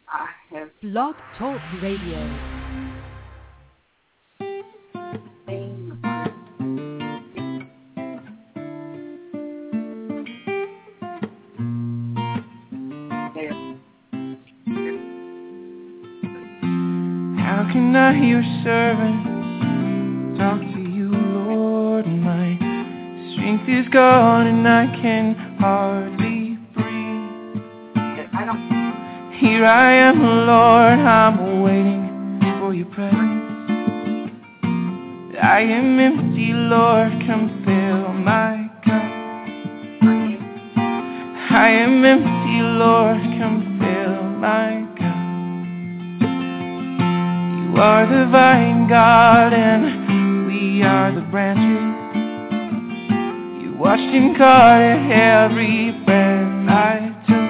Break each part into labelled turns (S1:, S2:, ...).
S1: I have
S2: Blog Talk Radio.
S3: How can I, your servant, talk to you, Lord? My strength is gone and I can hardly breathe. Here I am, Lord, I'm waiting for your presence. I am empty, Lord, come fill my cup. I am empty, Lord, come fill my cup. You are the vine, God, and we are the branches. You washed and caught every breath I took.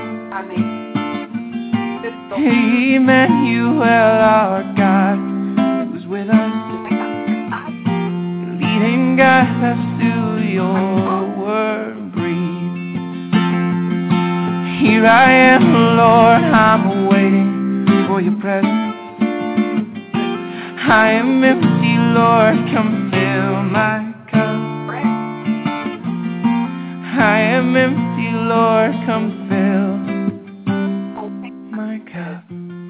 S3: Emmanuel, our God, who's with us, leading us to your word. Breathe. Here I am, Lord, I'm waiting for your presence. I am empty, Lord, come fill my cup. I am empty, Lord, come fill my cup.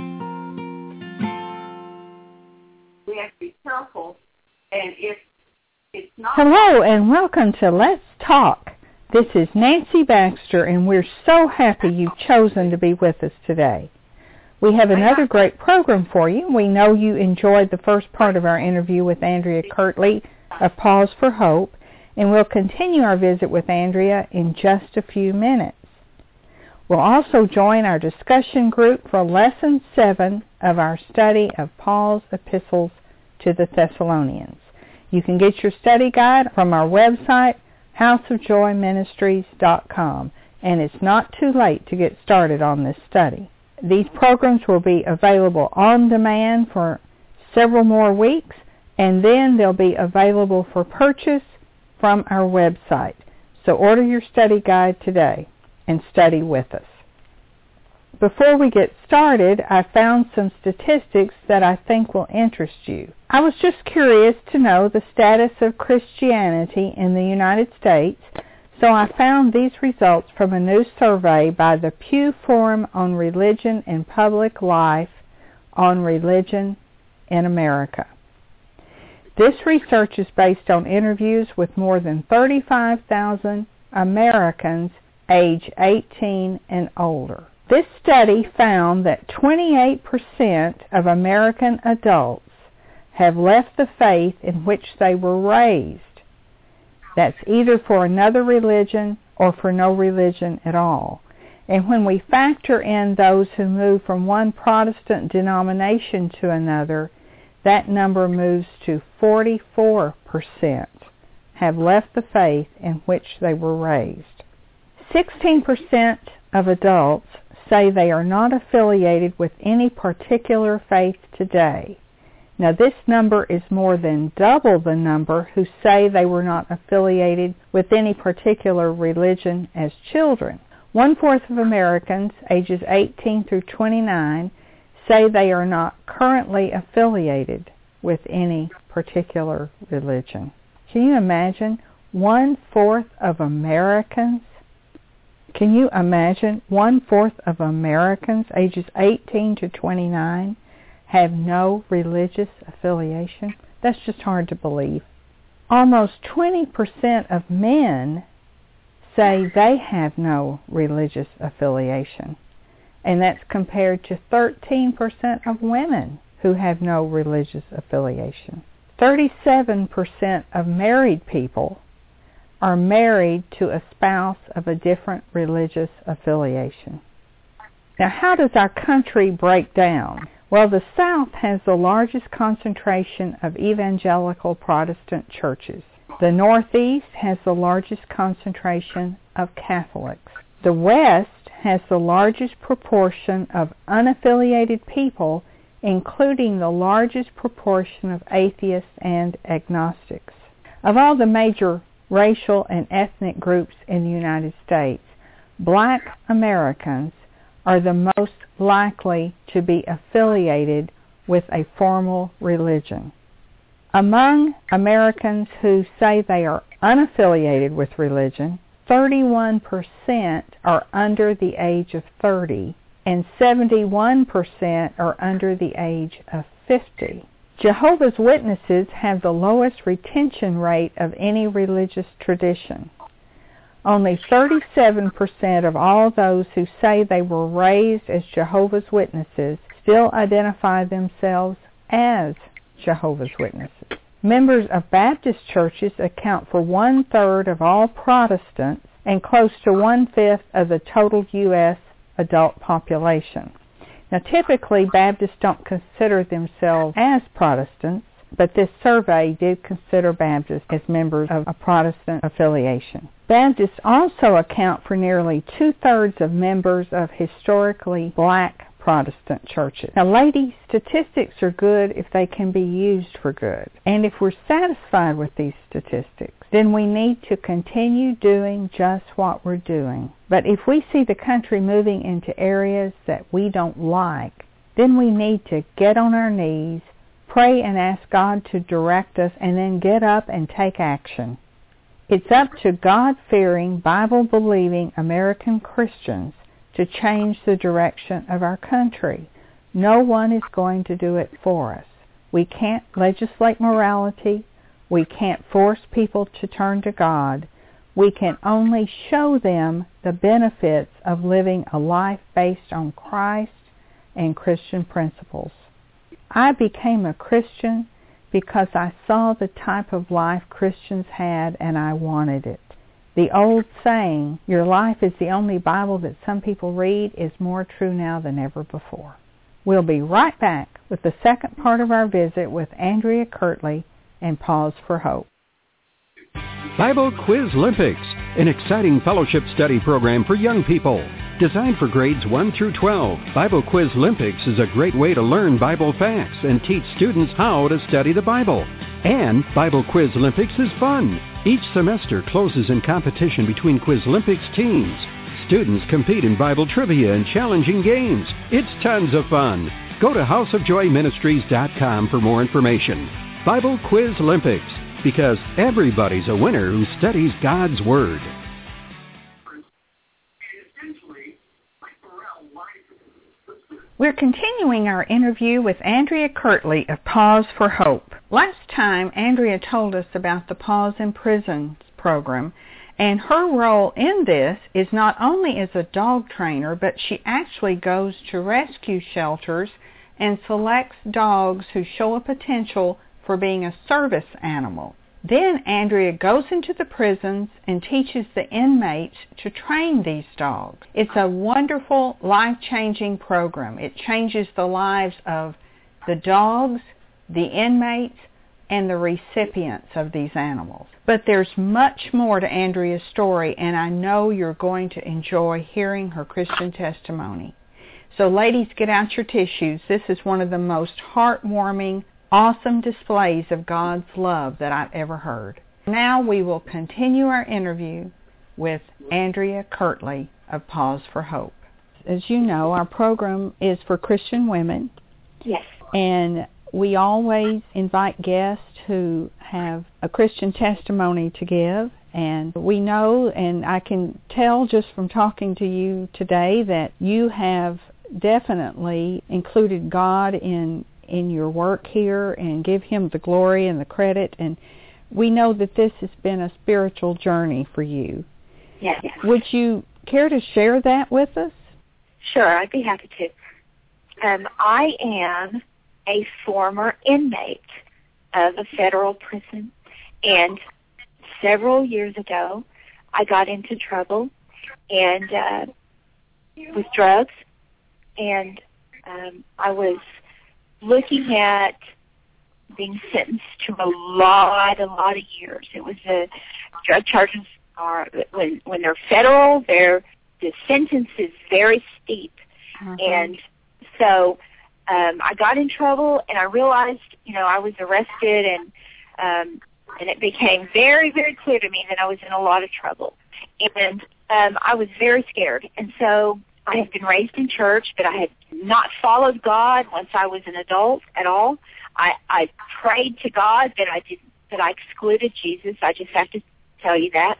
S1: We have to be careful, and if it's not...
S4: Hello, and welcome to Let's Talk. This is Nancy Baxter, and we're so happy you've chosen to be with us today. We have another great program for you. We know you enjoyed the first part of our interview with Andrea Kirtley of Pause for Hope, and we'll continue our visit with Andrea in just a few minutes. We'll also join our discussion group for Lesson 7 of our study of Paul's epistles to the Thessalonians. You can get your study guide from our website, houseofjoyministries.com, and it's not too late to get started on this study. These programs will be available on demand for several more weeks, and then they'll be available for purchase from our website. So order your study guide today and study with us. Before we get started, I found some statistics that I think will interest you. I was just curious to know the status of Christianity in the United States, so I found these results from a new survey by the Pew Forum on Religion and Public Life on Religion in America. This research is based on interviews with more than 35,000 Americans age 18 and older. This study found that 28% of American adults have left the faith in which they were raised. That's either for another religion or for no religion at all. And when we factor in those who move from one Protestant denomination to another, that number moves to 44% have left the faith in which they were raised. 16% of adults say they are not affiliated with any particular faith today. Now, this number is more than double the number who say they were not affiliated with any particular religion as children. 1/4 of Americans ages 18 through 29 say they are not currently affiliated with any particular religion. Can you imagine 1/4 of Americans? Can you imagine 1/4 of Americans ages 18 to 29 have no religious affiliation? That's just hard to believe. Almost 20% of men say they have no religious affiliation, and that's compared to 13% of women who have no religious affiliation. 37% of married people are married to a spouse of a different religious affiliation. Now, how does our country break down? Well, the South has the largest concentration of evangelical Protestant churches. The Northeast has the largest concentration of Catholics. The West has the largest proportion of unaffiliated people, including the largest proportion of atheists and agnostics. Of all the major racial and ethnic groups in the United States, Black Americans are the most likely to be affiliated with a formal religion. Among Americans who say they are unaffiliated with religion, 31% are under the age of 30, and 71% are under the age of 50. Jehovah's Witnesses have the lowest retention rate of any religious tradition. Only 37% of all those who say they were raised as Jehovah's Witnesses still identify themselves as Jehovah's Witnesses. Members of Baptist churches account for 1/3 of all Protestants and close to 1/5 of the total U.S. adult population. Now, typically, Baptists don't consider themselves as Protestants, but this survey did consider Baptists as members of a Protestant affiliation. Baptists also account for nearly 2/3 of members of historically black Protestant churches. Now, ladies, statistics are good if they can be used for good. And if we're satisfied with these statistics, then we need to continue doing just what we're doing. But if we see the country moving into areas that we don't like, then we need to get on our knees, pray and ask God to direct us, and then get up and take action. It's up to God-fearing, Bible-believing American Christians to change the direction of our country. No one is going to do it for us. We can't legislate morality. We can't force people to turn to God. We can only show them the benefits of living a life based on Christ and Christian principles. I became a Christian because I saw the type of life Christians had and I wanted it. The old saying, your life is the only Bible that some people read, is more true now than ever before. We'll be right back with the second part of our visit with Andrea Kirtley and Pause for Hope.
S5: Bible Quiz Olympics, an exciting fellowship study program for young people. Designed for grades 1 through 12, Bible Quiz Olympics is a great way to learn Bible facts and teach students how to study the Bible. And Bible Quiz Olympics is fun. Each semester closes in competition between Quiz Olympics teams. Students compete in Bible trivia and challenging games. It's tons of fun. Go to houseofjoyministries.com for more information. Bible Quiz Olympics, because everybody's a winner who studies God's Word.
S4: We're continuing our interview with Andrea Kirtley of Pause for Hope. Last time, Andrea told us about the Pause in Prisons program, and her role in this is not only as a dog trainer, but she actually goes to rescue shelters and selects dogs who show a potential for being a service animal. Then Andrea goes into the prisons and teaches the inmates to train these dogs. It's a wonderful, life-changing program. It changes the lives of the dogs, the inmates, and the recipients of these animals. But there's much more to Andrea's story, and I know you're going to enjoy hearing her Christian testimony. So ladies, get out your tissues. This is one of the most heartwarming, awesome displays of God's love that I've ever heard. Now we will continue our interview with Andrea Kirtley of Pause for Hope. As you know, our program is for Christian women.
S6: Yes.
S4: And we always invite guests who have a Christian testimony to give. And we know, and I can tell just from talking to you today, that you have definitely included God in your work here and give Him the glory and the credit. And we know that this has been a spiritual journey for you.
S6: Yes.
S4: Would you care to share that with us?
S6: Sure, I'd be happy to. I am a former inmate of a federal prison, and several years ago I got into trouble and with drugs, and I was looking at being sentenced to a lot of years. It was drug charges are when they're federal, the sentence is very steep, and so I got in trouble, and I realized, I was arrested, and it became very, very clear to me that I was in a lot of trouble, and I was very scared, and so I had been raised in church, but I had not followed God once I was an adult at all. I prayed to God, but I excluded Jesus. I just have to tell you that.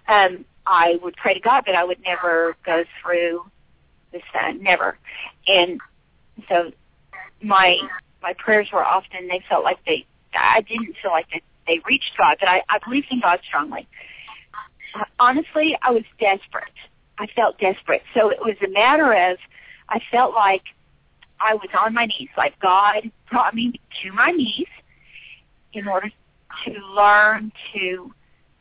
S6: I would pray to God, but I would never go through the Son, never. And so my prayers were often, I didn't feel like they reached God, but I believed in God strongly. Honestly, I was desperate. I felt desperate. So it was a matter of, I felt like I was on my knees, like God brought me to my knees in order to learn to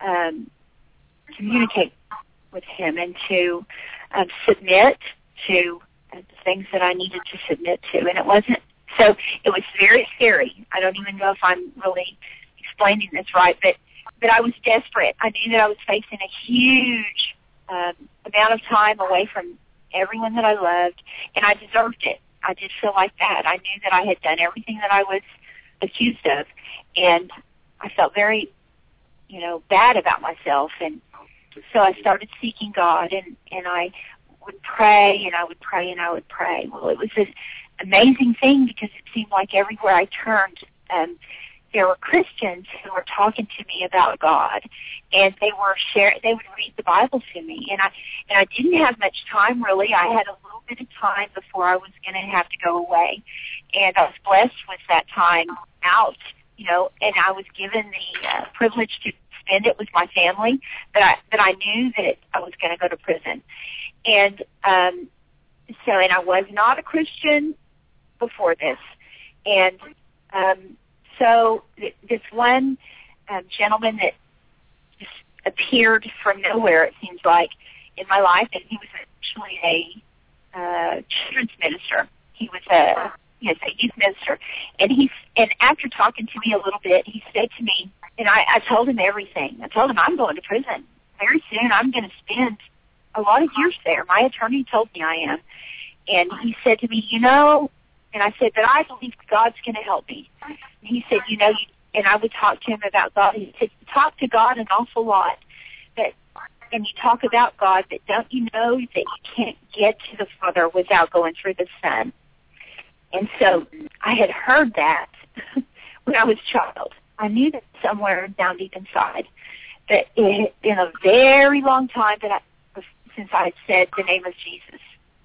S6: communicate with Him and to submit to the things that I needed to submit to. And it was very scary. I don't even know if I'm really explaining this right, but I was desperate. I knew that I was facing a huge amount of time away from everyone that I loved, and I deserved it. I did feel like that. I knew that I had done everything that I was accused of, and I felt very, bad about myself. And so I started seeking God, and I would pray, and I would pray, and I would pray. Well, it was this amazing thing because it seemed like everywhere I turned, there were Christians who were talking to me about God, and they would read the Bible to me, and I didn't have much time really. I had a little bit of time before I was going to have to go away, and I was blessed with that time out, and I was given the privilege to spend it with my family, but I knew that I was going to go to prison, and I was not a Christian before this, and so this one gentleman that just appeared from nowhere, it seems like, in my life, and he was actually a children's minister. He was a youth minister, and after talking to me a little bit, he said to me, and I told him everything. I told him I'm going to prison very soon. I'm going to spend a lot of years there. My attorney told me I am, and he said to me, and I said, but I believe God's going to help me. And he said, and I would talk to him about God. He said, you talk to God an awful lot, and you talk about God, but don't you know that you can't get to the Father without going through the Son? And so I had heard that when I was a child. I knew that somewhere down deep inside. But it had been a very long time since I had said the name of Jesus.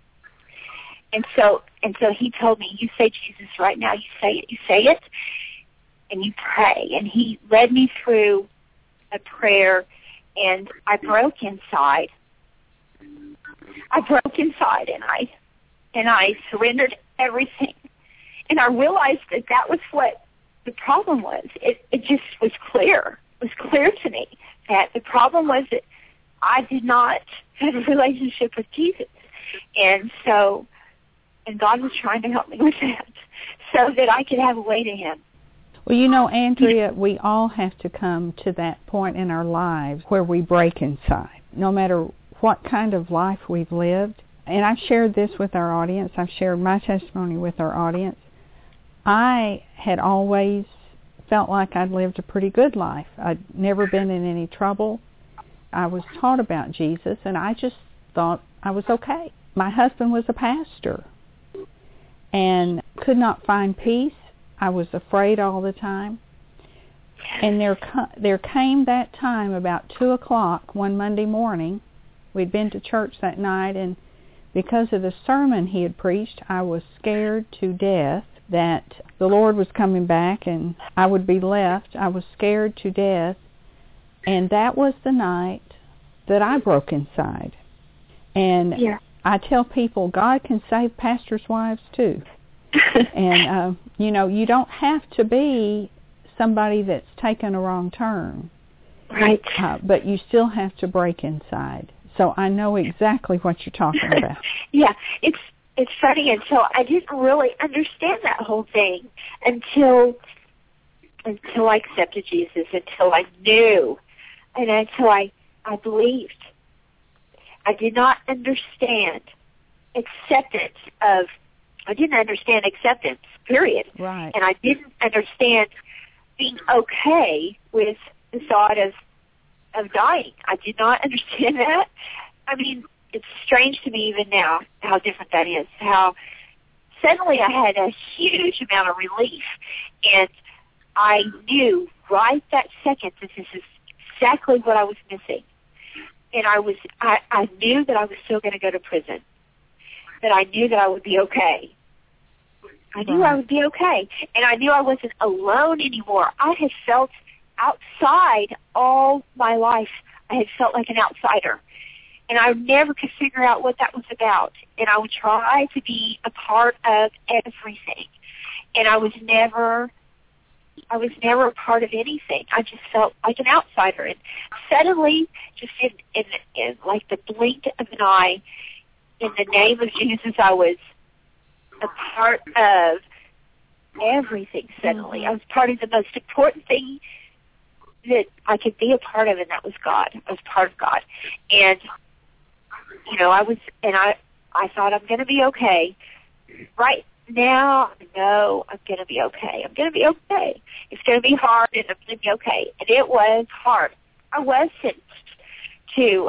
S6: And so he told me, you say Jesus right now, you say it, and you pray. And he led me through a prayer, and I broke inside. And I surrendered everything. And I realized that was what the problem was. It just was clear. It was clear to me that the problem was that I did not have a relationship with Jesus. And God was trying to help me with that so that I could have a way to Him.
S4: Well, Andrea, we all have to come to that point in our lives where we break inside, no matter what kind of life we've lived. And I've shared this with our audience. I've shared my testimony with our audience. I had always felt like I'd lived a pretty good life. I'd never been in any trouble. I was taught about Jesus, and I just thought I was okay. My husband was a pastor and could not find peace. I was afraid all the time. And there came that time about 2 o'clock one Monday morning. We'd been to church that night, and because of the sermon he had preached, I was scared to death that the Lord was coming back and I would be left. I was scared to death. And that was the night that I broke inside. And I tell people, God can save pastors' wives too. And, you don't have to be somebody that's taken a wrong turn.
S6: Right.
S4: But you still have to break inside. So I know exactly what you're talking about.
S6: Yeah, it's funny. And so I didn't really understand that whole thing until I accepted Jesus, until I knew, and until I believed. I did not understand acceptance, period.
S4: Right.
S6: And I didn't understand being okay with the thought of dying. I did not understand that. I mean, it's strange to me even now how different that is, how suddenly I had a huge amount of relief, and I knew right that second that this is exactly what I was missing. And I knew that I was still going to go to prison, that I knew that I would be okay. I knew I would be okay, and I knew I wasn't alone anymore. I had felt outside all my life. I had felt like an outsider, and I never could figure out what that was about. And I would try to be a part of everything, and I was never a part of anything. I just felt like an outsider. And suddenly, just in like the blink of an eye, in the name of Jesus, I was a part of everything suddenly. I was part of the most important thing that I could be a part of, and that was God. I was part of God. And, I thought, I'm going to be okay. Right now, no, I'm going to be okay. I'm going to be okay. It's going to be hard, and I'm going to be okay. And it was hard. I was sentenced to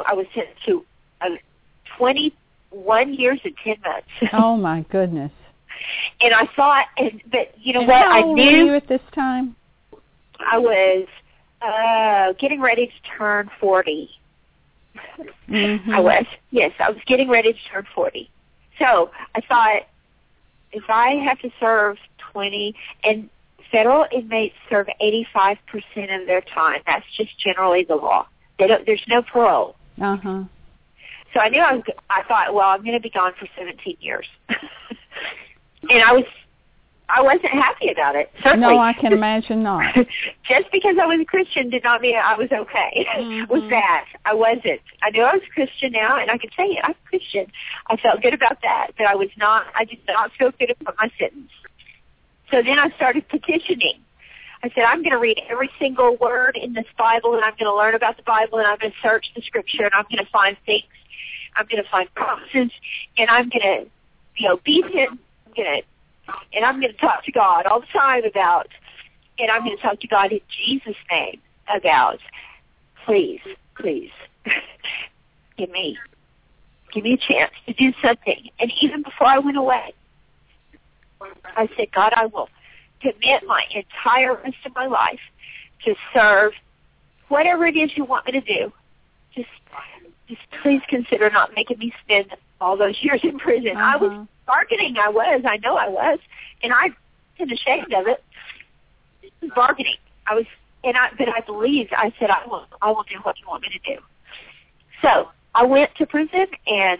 S6: 21 years and 10 months.
S4: Oh, my goodness.
S6: And I thought, but you know
S4: and
S6: what?
S4: How old
S6: I knew
S4: were you at this time?
S6: I was getting ready to turn 40.
S4: Mm-hmm.
S6: I was getting ready to turn 40. So I thought, if I have to serve 20, and federal inmates serve 85% of their time. That's just generally the law. There's no parole.
S4: Uh-huh.
S6: So I knew I thought, well, I'm going to be gone for 17 years. And I wasn't happy about it. Certainly.
S4: No, I can imagine not.
S6: Just because I was a Christian did not mean I was okay with that. I wasn't. I knew I was a Christian now, and I could say it. I'm a Christian. I felt good about that, but I did not feel good about my sentence. So then I started petitioning. I said, I'm going to read every single word in this Bible, and I'm going to learn about the Bible, and I'm going to search the Scripture, and I'm going to find things. I'm going to find promises, and I'm going to be obedient. And I'm going to talk to God all the time about, and I'm going to talk to God in Jesus' name about, please, give me a chance to do something. And even before I went away, I said, God, I will commit my entire rest of my life to serve whatever it is you want me to do. Just please consider not making me spend all those years in prison. Uh-huh. I was bargaining. I know I was. And I'm ashamed of it. Bargaining. But I believed. I said, I will do what you want me to do. So I went to prison, and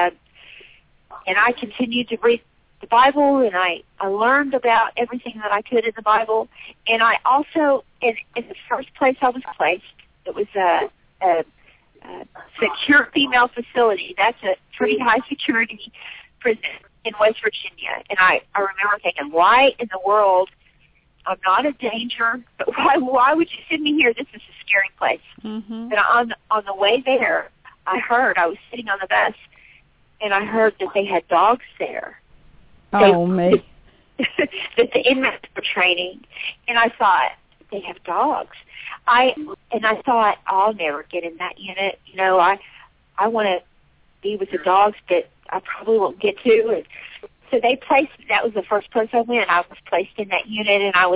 S6: I continued to read the Bible, and I learned about everything that I could in the Bible. And I also, in the first place I was placed, it was a secure female facility. That's a pretty high security prison in West Virginia. And I remember thinking, why in the world, I'm not a danger, but why would you send me here? This is a scary place. Mm-hmm. But on the way there, I was sitting on the bus, and I heard that they had dogs there.
S4: Oh, me.
S6: That the inmates were training. And I thought, they have dogs. I thought, I'll never get in that unit. I want to be with the dogs, but I probably won't get to. And so that was the first place I went. I was placed in that unit, and I was,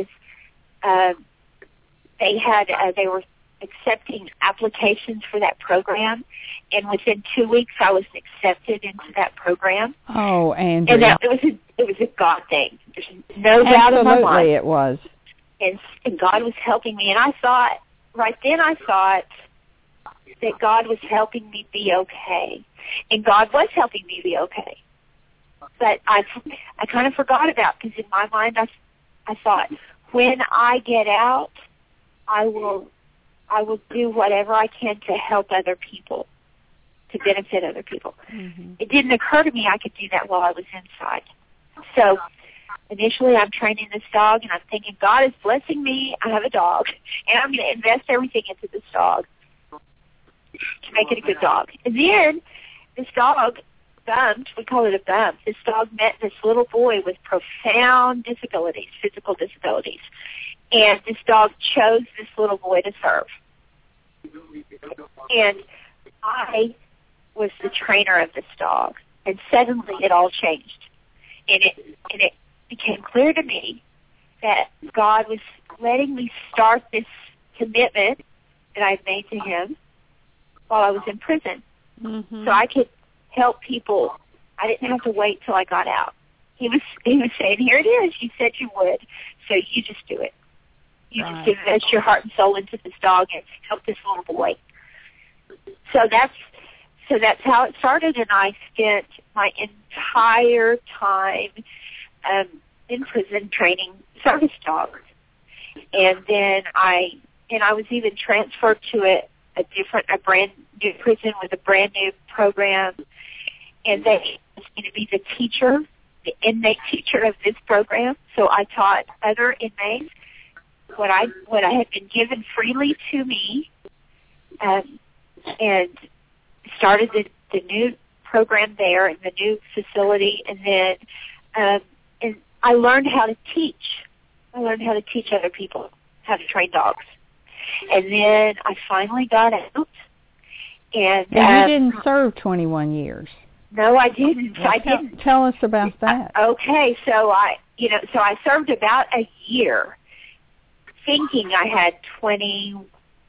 S6: they were accepting applications for that program, and within 2 weeks I was accepted into that program.
S4: Oh, Andrea.
S6: And it was a God thing. There's no doubt in my mind.
S4: Absolutely it was.
S6: And God was helping me, and I thought that God was helping me be okay. And God was helping me be okay. But I kind of forgot about, because in my mind I thought, when I get out, I will do whatever I can to help other people, to benefit other people. Mm-hmm. It didn't occur to me I could do that while I was inside. So initially I'm training this dog, and I'm thinking, God is blessing me. I have a dog, and I'm going to invest everything into this dog to make it a good dog. And then this dog bumped, we call it a bump. This dog met this little boy with profound disabilities, physical disabilities. And this dog chose this little boy to serve. And I was the trainer of this dog. And suddenly it all changed. And it became clear to me that God was letting me start this commitment that I'd made to him while I was in prison.
S4: Mm-hmm.
S6: So I could help people. I didn't have to wait till I got out. He was saying, here it is. You said you would. So you just do it. You
S4: Right.
S6: just invest your heart and soul into this dog and help this little boy. So that's how it started, and I spent my entire time in prison training service dogs. And then I was even transferred to a brand new prison with a brand new program, and they was going to be the inmate teacher of this program. So I taught other inmates what I had been given freely to me, and started the new program there in the new facility, and then and I learned how to teach. I learned how to teach other people how to train dogs. And then I finally got out. And
S4: you didn't serve 21 years.
S6: No, I didn't.
S4: Well,
S6: I didn't.
S4: Tell us about that.
S6: Okay, so I served about a year, thinking I had 22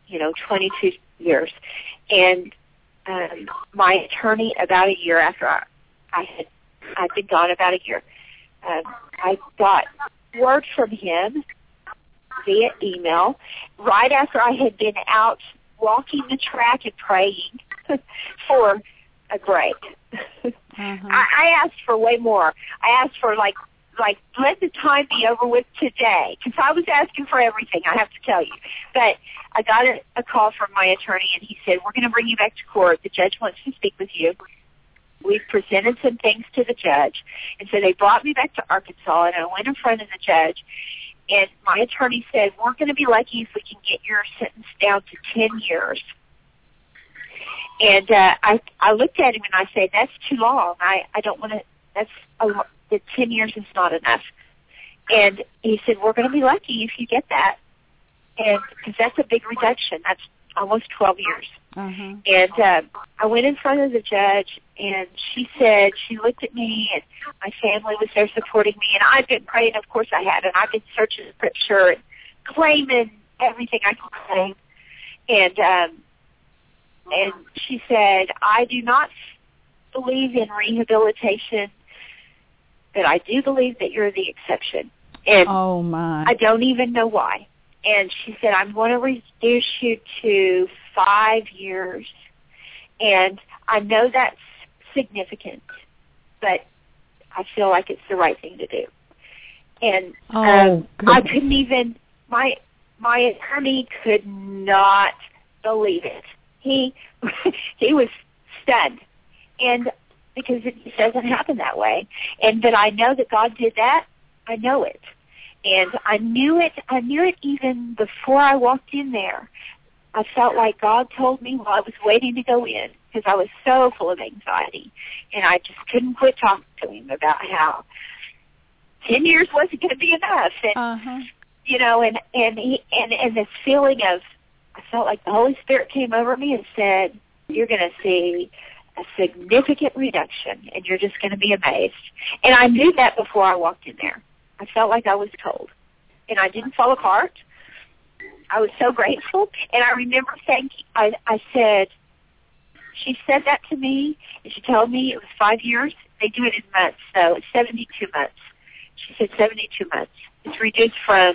S6: years, and my attorney, about a year after I'd been gone about a year, I got word from him via email right after I had been out walking the track and praying for a break. I asked for way more. I asked for like let the time be over with today, because I was asking for everything, I have to tell you. But I got a call from my attorney, and he said, we're going to bring you back to court. The judge wants to speak with you. We've presented some things to the judge. And so they brought me back to Arkansas, and I went in front of the judge. And my attorney said, we're going to be lucky if we can get your sentence down to 10 years. And I looked at him and I said, that's too long. I don't want to, the 10 years is not enough. And he said, we're going to be lucky if you get that. And because that's a big reduction. That's almost 12 years. And I went in front of the judge, and she said, she looked at me, and my family was there supporting me, and I've been praying, of course I had, and I've been searching the scripture and claiming everything I could claim. And she said, I do not believe in rehabilitation, but I do believe that you're the exception. And
S4: oh my!
S6: I don't even know why. And she said, I'm going to reduce you to 5 years. And I know that's significant, but I feel like it's the right thing to do. And I couldn't even, my attorney could not believe it. He was stunned. And because it doesn't happen that way. But I know that God did that. I know it. And I knew it even before I walked in there. I felt like God told me while I was waiting to go in, because I was so full of anxiety. And I just couldn't quit talking to him about how 10 years wasn't going to be enough. And, and this feeling of, I felt like the Holy Spirit came over me and said, you're going to see a significant reduction, and you're just going to be amazed. And I knew that before I walked in there. I felt like I was told. And I didn't fall apart. I was so grateful. And I remember saying, I said, she said that to me, and she told me it was 5 years. They do it in months, so it's 72 months. She said 72 months. It's reduced from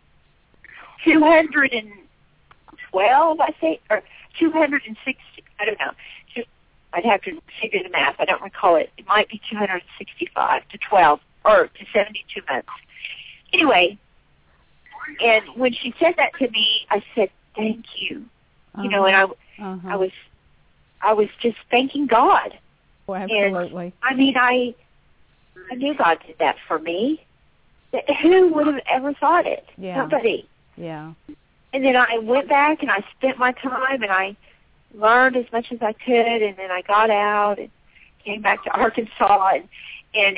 S6: 212, I think, or 260, I don't know. I'd have to figure the math. I don't recall it. It might be 265 to 12 or to 72 months. Anyway, and when she said that to me, I said, thank you. And I was just thanking God.
S4: Well, absolutely.
S6: And, I knew God did that for me. Who would have ever thought it?
S4: Yeah.
S6: Nobody.
S4: Yeah.
S6: And then I went back and I spent my time and I learned as much as I could, and then I got out and came back to Arkansas, and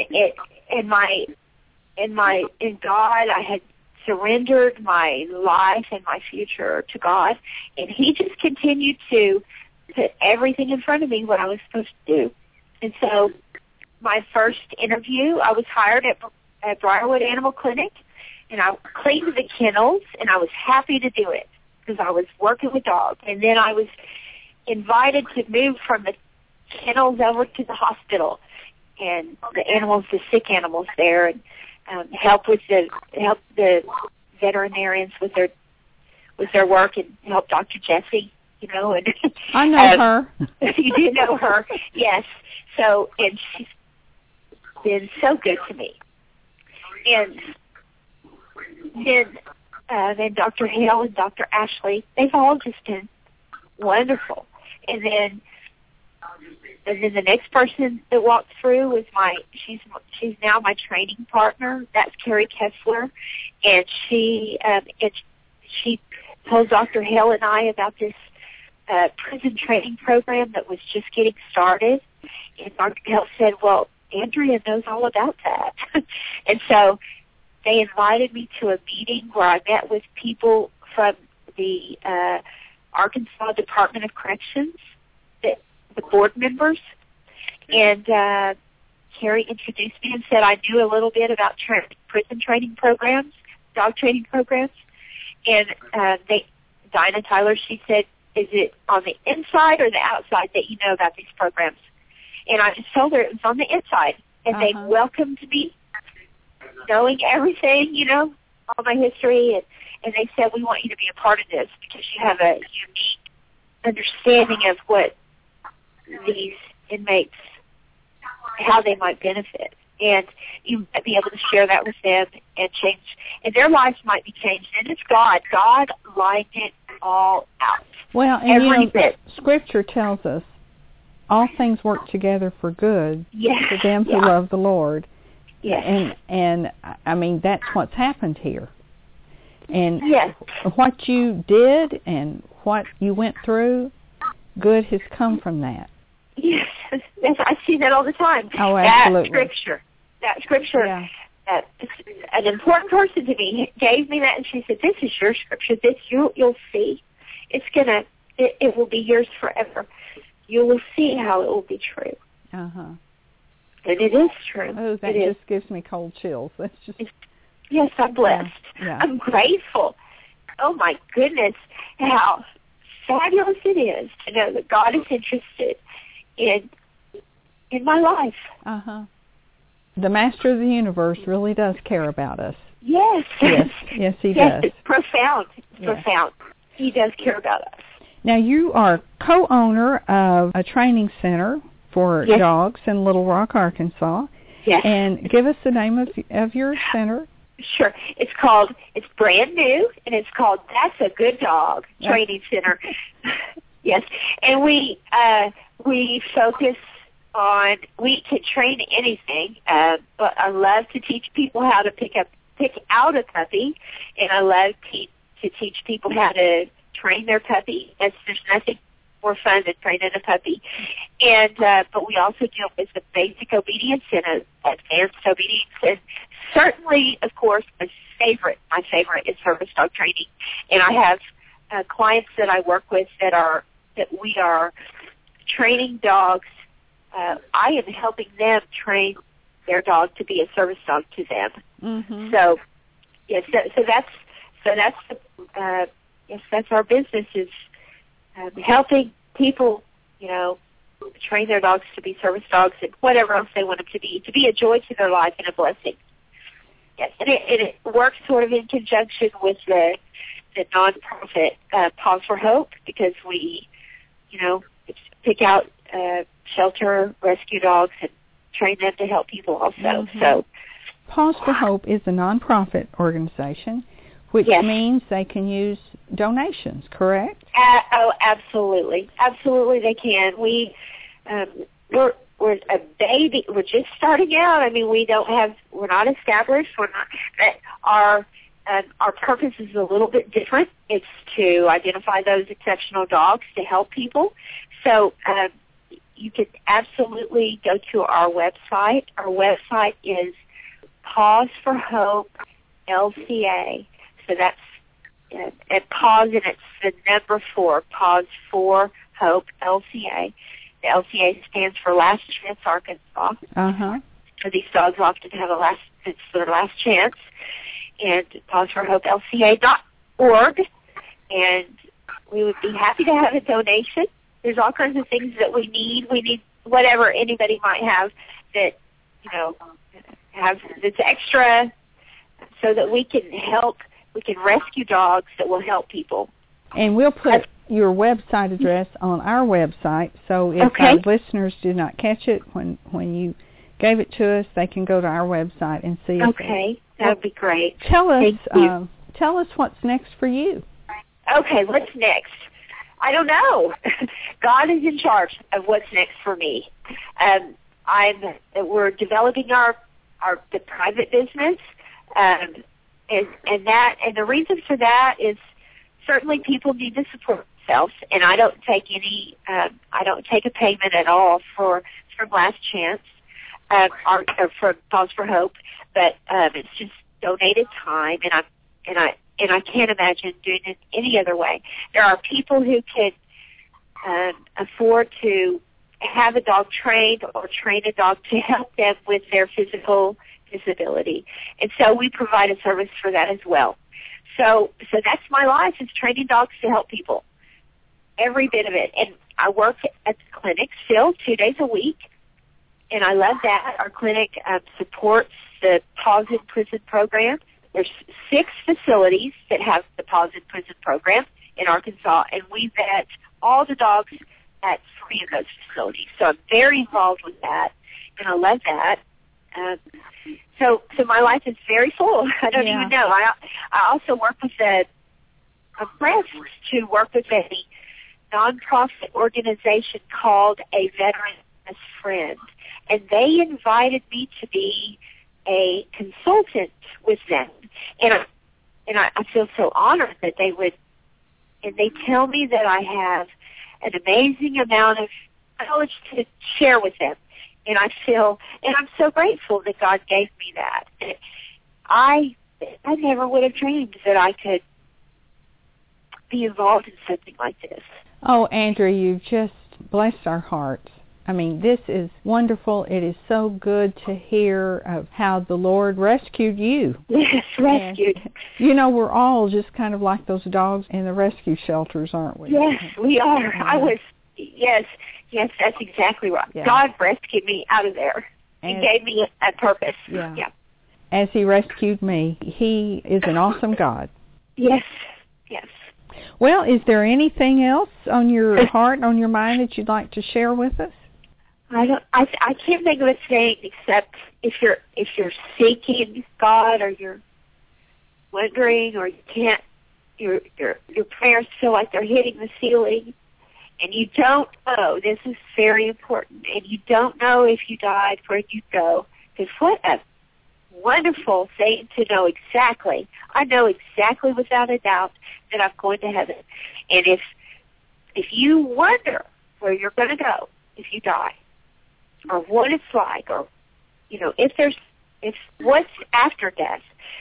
S6: in God I had surrendered my life and my future to God, and He just continued to put everything in front of me what I was supposed to do. And so my first interview, I was hired at Briarwood Animal Clinic, and I cleaned the kennels, and I was happy to do it because I was working with dogs. And then I was invited to move from the kennels over to the hospital and the animals, the sick animals there, and help the veterinarians with their work, and help Dr. Jessie, you know. And
S4: I know her.
S6: You do know her, yes. So, and she's been so good to me. And then Dr. Hale and Dr. Ashley, they've all just been wonderful. And then the next person that walked through was she's now my training partner. That's Carrie Kessler, and she told Dr. Hale and I about this prison training program that was just getting started. And Dr. Hale said, "Well, Andrea knows all about that." And so they invited me to a meeting where I met with people from the Arkansas Department of Corrections, the board members, and Carrie introduced me and said I knew a little bit about prison training programs, dog training programs, and Dinah Tyler, she said, "Is it on the inside or the outside that you know about these programs?" And I just told her it was on the inside, and they welcomed me, knowing everything, you know, all my history, and they said, "We want you to be a part of this because you have a unique understanding of what these inmates, how they might benefit, and you might be able to share that with them and change, and their lives might be changed." And it's God. God lined it all out.
S4: Well, and every bit. Scripture tells us all things work together for good for them who love the Lord.
S6: Yes.
S4: And I mean, that's what's happened here. And
S6: yes.
S4: What you did and what you went through, good has come from that.
S6: Yes, I see that all the time.
S4: Oh, absolutely.
S6: That scripture, an important person to me gave me that, and she said, "This is your scripture. This you'll see. It will be yours forever. You will see how it will be true." And it is true.
S4: Oh, that just gives me cold chills. That's just.
S6: Yes, I'm blessed.
S4: Yeah.
S6: I'm grateful. Oh my goodness, how fabulous it is to know that God is interested in my life.
S4: The Master of the Universe really does care about us.
S6: Yes.
S4: Yes, He does.
S6: It's profound. Profound. He does care about us.
S4: Now, you are co-owner of a training center for dogs in Little Rock, Arkansas.
S6: Yes.
S4: And give us the name of your center.
S6: Sure. It's brand new, and it's called That's a Good Dog Training Center. Yes. And we focus on, we can train anything, but I love to teach people how to pick out a puppy, and I love to teach people how to train their puppy. There's nothing more fun than training a puppy. And but we also deal with the basic obedience and advanced obedience, and certainly, of course, my favorite is service dog training. And I have clients that I work with that we are training dogs. I am helping them train their dog to be a service dog to them.
S4: Mm-hmm.
S6: So, yes, that's our business, is helping people, train their dogs to be service dogs and whatever else they want them to be a joy to their life and a blessing. Yes, and it works sort of in conjunction with the nonprofit Pause for Hope, because we, pick out shelter rescue dogs and train them to help people also.
S4: Mm-hmm.
S6: So,
S4: Pause for Hope is a nonprofit organization, which means they can use donations, correct?
S6: Absolutely. Absolutely they can. We're a baby. We're just starting out. I mean, we're not established. Our purpose is a little bit different. It's to identify those exceptional dogs to help people. So you can absolutely go to our website. Our website is Pause for Hope LCA. So that's at PAWS, and it's the number 4, PAWS for Hope, LCA. The LCA stands for Last Chance Arkansas.
S4: Uh-huh.
S6: So these dogs often have it's their last chance. And PAWS for Hope, LCA.org. And we would be happy to have a donation. There's all kinds of things that we need. We need whatever anybody might have that, have that's extra, so that we can help. We can rescue dogs that will help people.
S4: And we'll put your website address on our website, so if our listeners did not catch it when you gave it to us, they can go to our website and see it.
S6: Okay, that would be great.
S4: Tell us what's next for you.
S6: Okay, what's next? I don't know. God is in charge of what's next for me. We're developing the private business, and the reason for that is certainly people need to support themselves, and I don't take a payment at all from Last Chance or from PAWS for Hope, but it's just donated time, and I can't imagine doing it any other way. There are people who can afford to have a dog trained or train a dog to help them with their physical disability. And so we provide a service for that as well. So that's my life, is training dogs to help people, every bit of it. And I work at the clinic still 2 days a week, and I love that. Our clinic supports the PAWS in Prison program. There's 6 facilities that have the PAWS in Prison program in Arkansas, and we vet all the dogs at 3 of those facilities. So I'm very involved with that, and I love that. So my life is very full. I don't even know. I also work with I'm blessed to work with a nonprofit organization called A Veteran Best Friend, and they invited me to be a consultant with them, and I feel so honored that they would, and they tell me that I have an amazing amount of knowledge to share with them, and I'm so grateful that God gave me that. I never would have dreamed that I could be involved in something like this.
S4: Oh, Andrea, you've just blessed our hearts. I mean, this is wonderful. It is so good to hear of how the Lord rescued you.
S6: Yes, rescued.
S4: And, we're all just kind of like those dogs in the rescue shelters, aren't we?
S6: Yes, we are. Yes, that's exactly right. Yeah. God rescued me out of there. He gave me a purpose. Yeah.
S4: As He rescued me. He is an awesome God.
S6: Yes.
S4: Well, is there anything else on your heart, on your mind that you'd like to share with us?
S6: I can't think of a thing except if you're seeking God, or you're wondering, or you can't, your prayers feel like they're hitting the ceiling, and you don't know. This is very important, and you don't know if you died where you go. Because what a wonderful thing to know exactly. I know exactly, without a doubt, that I'm going to heaven. And if you wonder where you're going to go if you die, or what it's like, or if what's after death,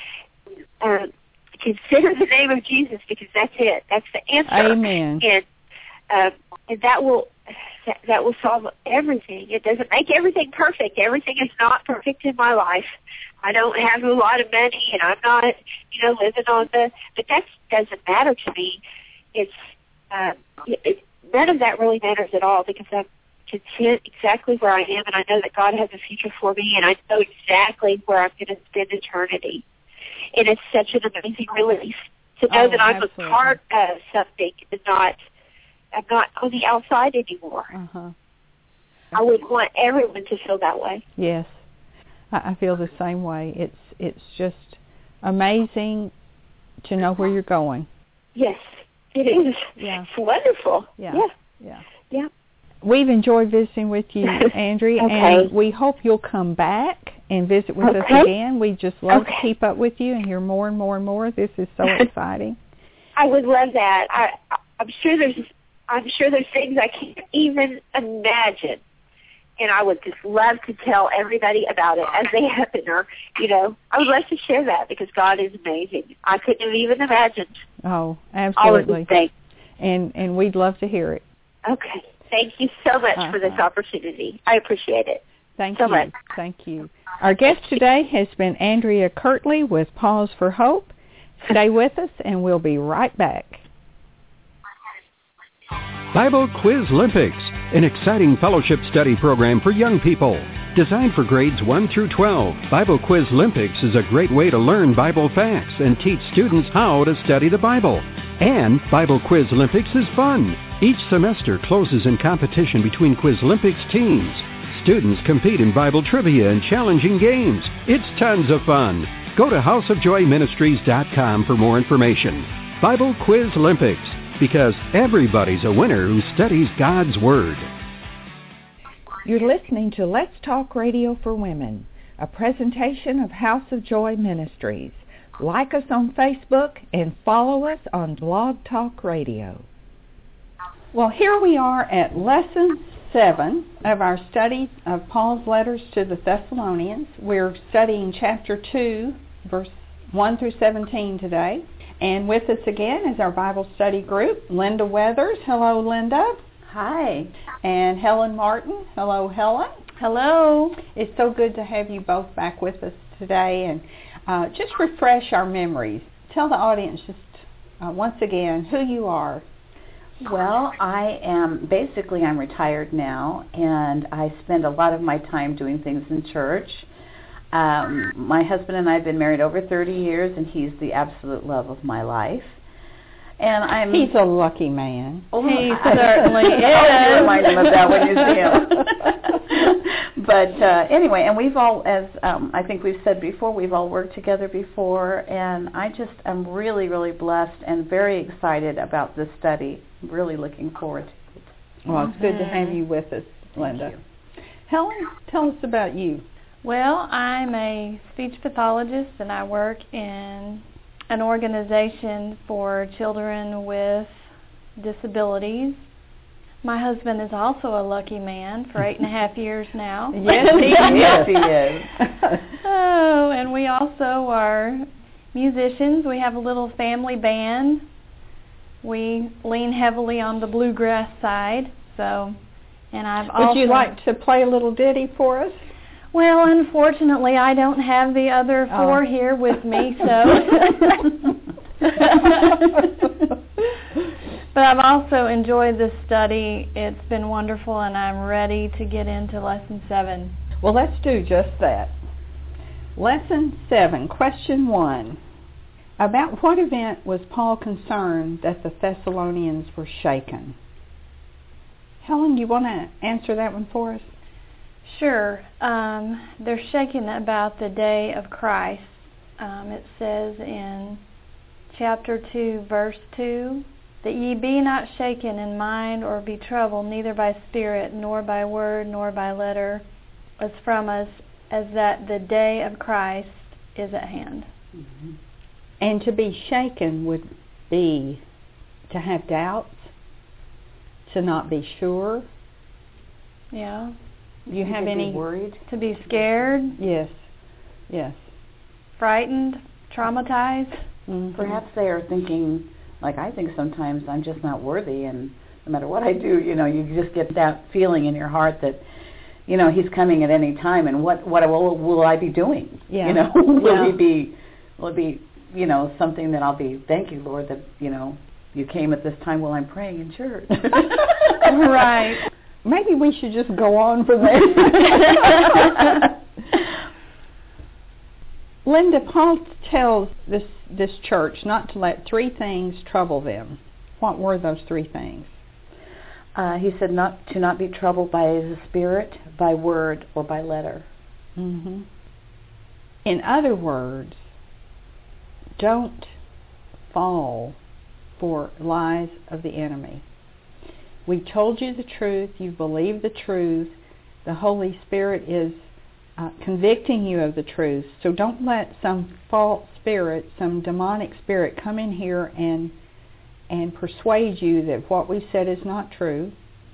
S6: consider the name of Jesus, because that's it. That's the answer.
S4: Amen.
S6: And that will solve everything. It doesn't make everything perfect. Everything is not perfect in my life. I don't have a lot of money, and I'm not, living on but that doesn't matter to me. It's none of that really matters at all, because I'm content exactly where I am, and I know that God has a future for me, and I know exactly where I'm going to spend eternity. And it's such an amazing relief to know that I'm
S4: absolutely.
S6: A part of something, and I'm not on the outside anymore.
S4: Uh-huh.
S6: I would want everyone to feel that way.
S4: Yes, I feel the same way. It's just amazing to know where you're going.
S6: Yes, it is.
S4: Yeah.
S6: It's wonderful.
S4: Yeah. We've enjoyed visiting with you, Andrea, and we hope you'll come back and visit with us again. We just love to keep up with you and hear more and more and more. This is so exciting.
S6: I would love that. I'm sure there's things I can't even imagine and I would just love to tell everybody about it as they happen, or, I would love to share that because God is amazing. I couldn't have even imagined.
S4: Oh, absolutely.
S6: All of these things.
S4: And we'd love to hear it.
S6: Okay. Thank you so much for this opportunity. I appreciate it.
S4: Thank
S6: you.
S4: Much. Thank you. Our guest today has been Andrea Kirtley with Pause for Hope. Stay with us, and we'll be right back.
S5: Bible Quiz Olympics, an exciting fellowship study program for young people. Designed for grades 1 through 12, Bible Quiz Olympics is a great way to learn Bible facts and teach students how to study the Bible. And Bible Quiz Olympics is fun. Each semester closes in competition between Quiz Olympics teams. Students compete in Bible trivia and challenging games. It's tons of fun. Go to houseofjoyministries.com for more information. Bible Quiz Olympics, because everybody's a winner who studies God's Word.
S7: You're listening to Let's Talk Radio for Women, a presentation of House of Joy Ministries. Like us on Facebook and follow us on Blog Talk Radio.
S4: Well, here we are at Lesson 7 of our study of Paul's letters to the Thessalonians. We're studying chapter 2, verse 1 through 17 today. And with us again is our Bible study group, Linda Weathers. Hello, Linda.
S8: Hi.
S4: And Helen Martin. Hello, Helen.
S8: Hello.
S4: It's so good to have you both back with us today. And just refresh our memories. Tell the audience just once again who you are.
S8: Well, I'm retired now, and I spend a lot of my time doing things in church. My husband and I have been married over 30 years, and he's the absolute love of my life. And
S4: He's a lucky man.
S8: Oh,
S4: he certainly is.
S8: I'll remind him of that when you see him. But anyway, and we've all, as I think we've said before, we've all worked together before, and I just am really, really blessed and very excited about this study. I'm really looking forward to it.
S4: Well, it's good to have you with us, Linda.
S8: Thank you.
S4: Helen, tell us about you.
S9: Well, I'm a speech pathologist, and I work in an organization for children with disabilities. My husband is also a lucky man for 8.5 years now.
S4: Yes, he is.
S9: Oh, and we also are musicians. We have a little family band. We lean heavily on the bluegrass side. And I've also.
S4: Would you like to play a little ditty for us?
S9: Well, unfortunately, I don't have the other four here with me, so. But I've also enjoyed this study. It's been wonderful, and I'm ready to get into Lesson 7.
S4: Well, let's do just that. Lesson 7, Question 1. About what event was Paul concerned that the Thessalonians were shaken? Helen, do you want to answer that one for us?
S9: Sure. They're shaken about the day of Christ. It says in chapter 2, verse 2, that ye be not shaken in mind or be troubled, neither by spirit, nor by word, nor by letter, as from us, as that the day of Christ is at hand.
S4: Mm-hmm. And to be shaken would be to have doubts, to not be sure.
S9: Yeah.
S4: Do you have any
S8: worried?
S9: To be scared?
S4: Yes.
S9: Frightened? Traumatized?
S4: Mm-hmm.
S8: Perhaps they are thinking, like I think sometimes, I'm just not worthy, and no matter what I do, you just get that feeling in your heart that, he's coming at any time, and what will I be doing?
S4: Yeah.
S8: Will it be, something that I'll be, thank you, Lord, that, you came at this time while I'm praying in church.
S9: Right.
S4: Maybe we should just go on from there. Linda, Paul tells this church not to let 3 things trouble them. What were those 3 things?
S8: He said to not be troubled by the spirit, by word, or by letter.
S4: Mm-hmm. In other words, don't fall for lies of the enemy. We told you the truth. You believe the truth. The Holy Spirit is convicting you of the truth. So don't let some false spirit, some demonic spirit come in here and persuade you that what we said is not true.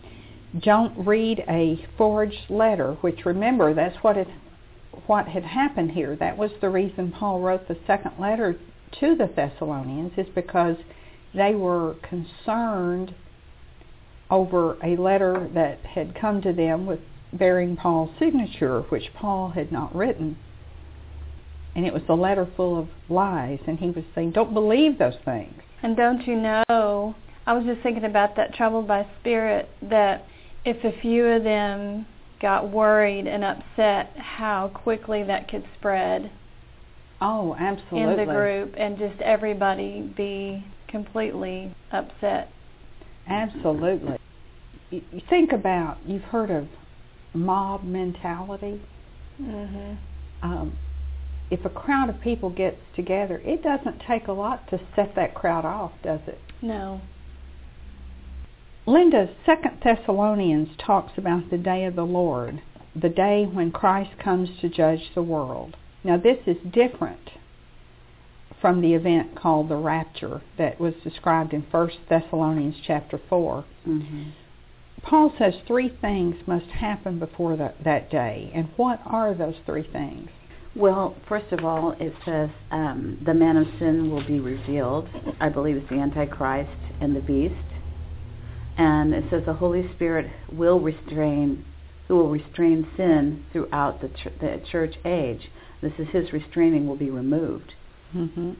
S7: Don't read a forged letter, which, remember, that's what had happened here. That was the reason Paul wrote the second letter to the Thessalonians, is because they were concerned over a letter that had come to them with bearing Paul's signature, which Paul had not written. And it was a letter full of lies, and he was saying, don't believe those things.
S9: And don't you know, I was just thinking about that troubled by spirit, that if a few of them got worried and upset, how quickly that could spread.
S7: Oh, absolutely.
S9: In the group, and just everybody be completely upset.
S7: Absolutely. You think about, you've heard of mob mentality.
S9: Mm-hmm.
S7: If a crowd of people gets together, it doesn't take a lot to set that crowd off, does it?
S9: No.
S7: Linda, 2 Thessalonians talks about the day of the Lord, the day when Christ comes to judge the world. Now, this is different from the event called the rapture that was described in 1 Thessalonians chapter 4.
S8: Mm-hmm.
S7: Paul says 3 things must happen before that day. And what are those 3 things?
S8: Well, first of all, it says the man of sin will be revealed. I believe it's the Antichrist and the beast. And it says the Holy Spirit will restrain sin throughout the church age. This is his restraining will be removed.
S7: Mm-hmm.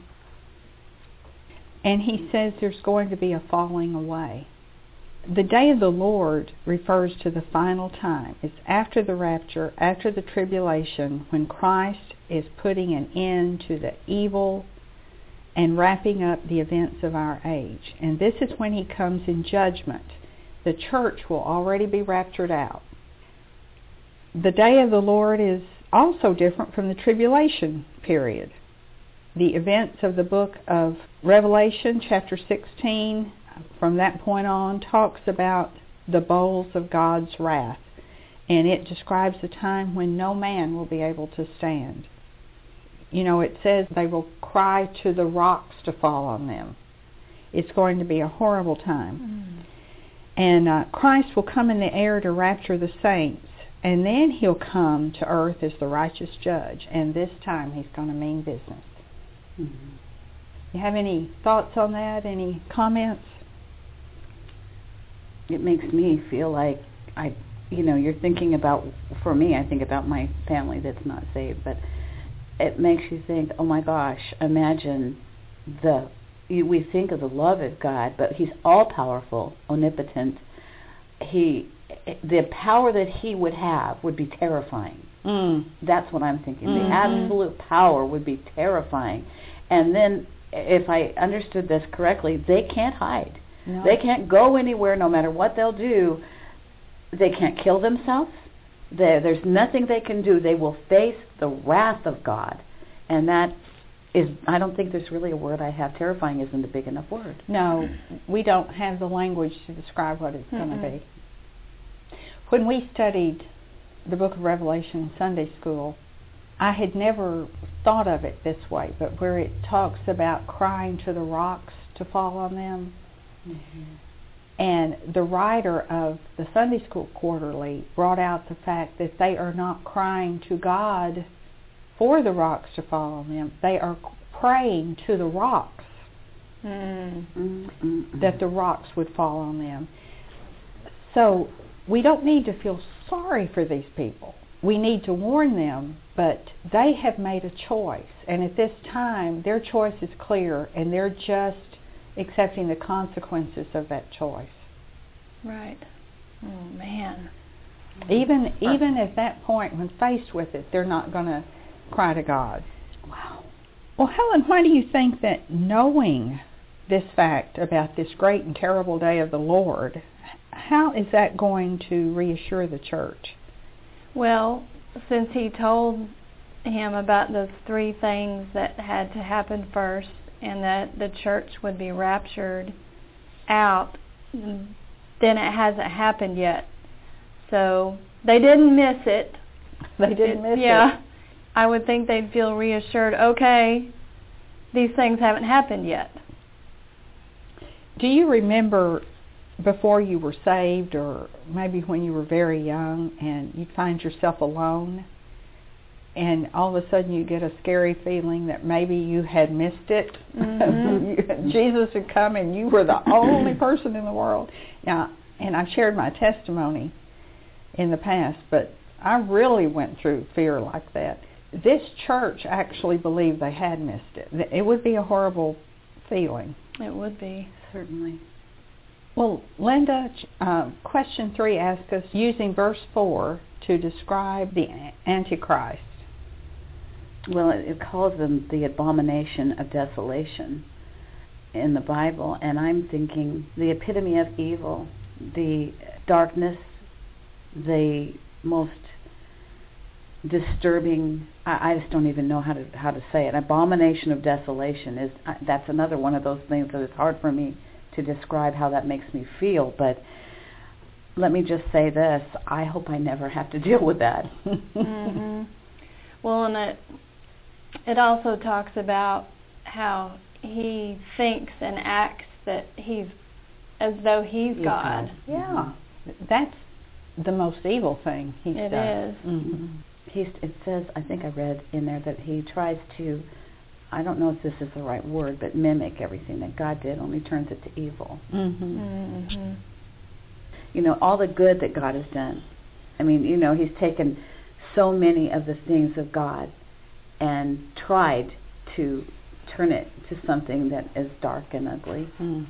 S7: And he says there's going to be a falling away. The day of the Lord refers to the final time. It's after the rapture, after the tribulation, when Christ is putting an end to the evil and wrapping up the events of our age. And this is when he comes in judgment. The church will already be raptured out. The day of the Lord is also different from the tribulation period. The events of the book of Revelation, chapter 16, from that point on, talks about the bowls of God's wrath. And it describes a time when no man will be able to stand. You know, it says they will cry to the rocks to fall on them. It's going to be a horrible time. And Christ will come in the air to rapture the saints. And then he'll come to earth as the righteous judge. And this time he's going to mean business.
S8: Mm-hmm.
S7: You have any thoughts on that? Any comments?
S8: It makes me feel like you're thinking about, for me, I think about my family that's not saved, but it makes you think, oh my gosh, imagine we think of the love of God, but he's all-powerful, omnipotent. The power that he would have would be terrifying. That's what I'm thinking.
S7: Mm-hmm.
S8: The absolute power would be terrifying. And then, if I understood this correctly, they can't hide.
S7: No.
S8: They can't go anywhere no matter what they'll do. They can't kill themselves. There's nothing they can do. They will face the wrath of God. And that is, I don't think there's really a word I have. Terrifying isn't a big enough word.
S7: No, we don't have the language to describe what it's going to be. When we studied the book of Revelation in Sunday school, I had never thought of it this way, but where it talks about crying to the rocks to fall on them.
S8: Mm-hmm.
S7: And the writer of the Sunday School Quarterly brought out the fact that they are not crying to God for the rocks to fall on them. They are praying to the rocks that the rocks would fall on them. So we don't need to feel sorry for these people. We need to warn them, but they have made a choice. And at this time, their choice is clear, and they're just accepting the consequences of that choice.
S9: Right. Oh, man.
S7: Even at that point, when faced with it, they're not going to cry to God.
S8: Wow.
S7: Well, Helen, why do you think that knowing this fact about this great and terrible day of the Lord, how is that going to reassure the church?
S9: Well, since he told him about those 3 things that had to happen first, and that the church would be raptured out, then it hasn't happened yet. So they didn't miss it.
S7: They didn't miss it.
S9: Yeah. I would think they'd feel reassured, okay, these things haven't happened yet.
S7: Do you remember
S4: before you were saved, or maybe when you were very young, and you'd find yourself alone, and all of a sudden you get a scary feeling that maybe you had missed it. Jesus had come and you were the only person in the world. Now, and I've shared my testimony in the past, but I really went through fear like that. This church actually believed they had missed it. It would be a horrible feeling.
S9: It would be.
S8: Certainly.
S4: Well, Linda, question 3 asks us, using verse 4 to describe the Antichrist.
S8: Well, it calls them the abomination of desolation in the Bible, and I'm thinking the epitome of evil, the darkness, the most disturbing, I just don't even know how to say it. Abomination of desolation that's another one of those things that it's hard for me to describe how that makes me feel, but let me just say this, I hope I never have to deal with that.
S9: Well, and it also talks about how he thinks and acts that he's as though he's God.
S4: Yeah, that's the most evil thing he's done.
S9: It is.
S8: It says, I think I read in there that he tries to, I don't know if this is the right word, but mimic everything that God did, only turns it to evil. You know, all the good that God has done. I mean, you know, he's taken so many of the things of God and tried to turn it to something that is dark and ugly.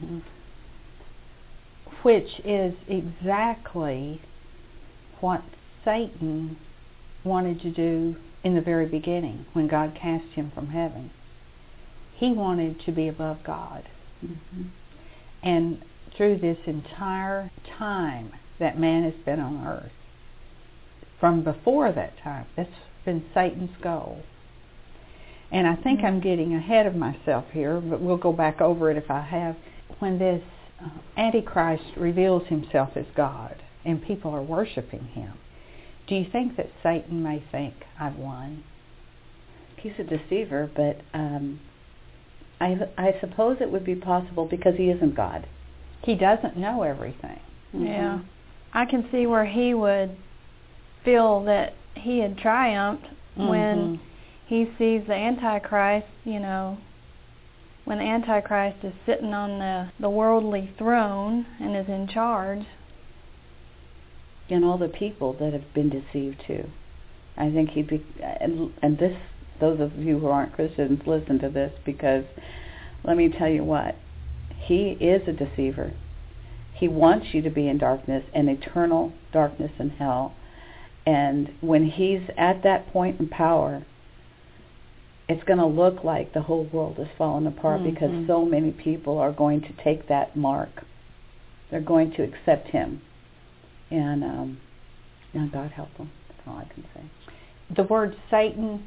S4: Which is exactly what Satan wanted to do in the very beginning when God cast him from heaven. He wanted to be above God. And through this entire time that man has been on earth, from before that time, that's been Satan's goal. And I think I'm getting ahead of myself here, but we'll go back over it if I have. When this Antichrist reveals himself as God and people are worshiping him, do you think that Satan may think, I've won?
S8: He's a deceiver, but I suppose it would be possible because he isn't God.
S4: He doesn't know everything.
S9: Yeah. I can see where he would feel that he had triumphed when he sees the Antichrist, you know, when the Antichrist is sitting on the worldly throne and is in charge.
S8: And all the people that have been deceived too. I think he'd be, and this, those of you who aren't Christians, listen to this, because let me tell you what, he is a deceiver. He wants you to be in darkness, and eternal darkness and hell. And when he's at that point in power, it's going to look like the whole world is falling apart because so many people are going to take that mark. They're going to accept him. And now God help them. That's all I can say.
S4: The word Satan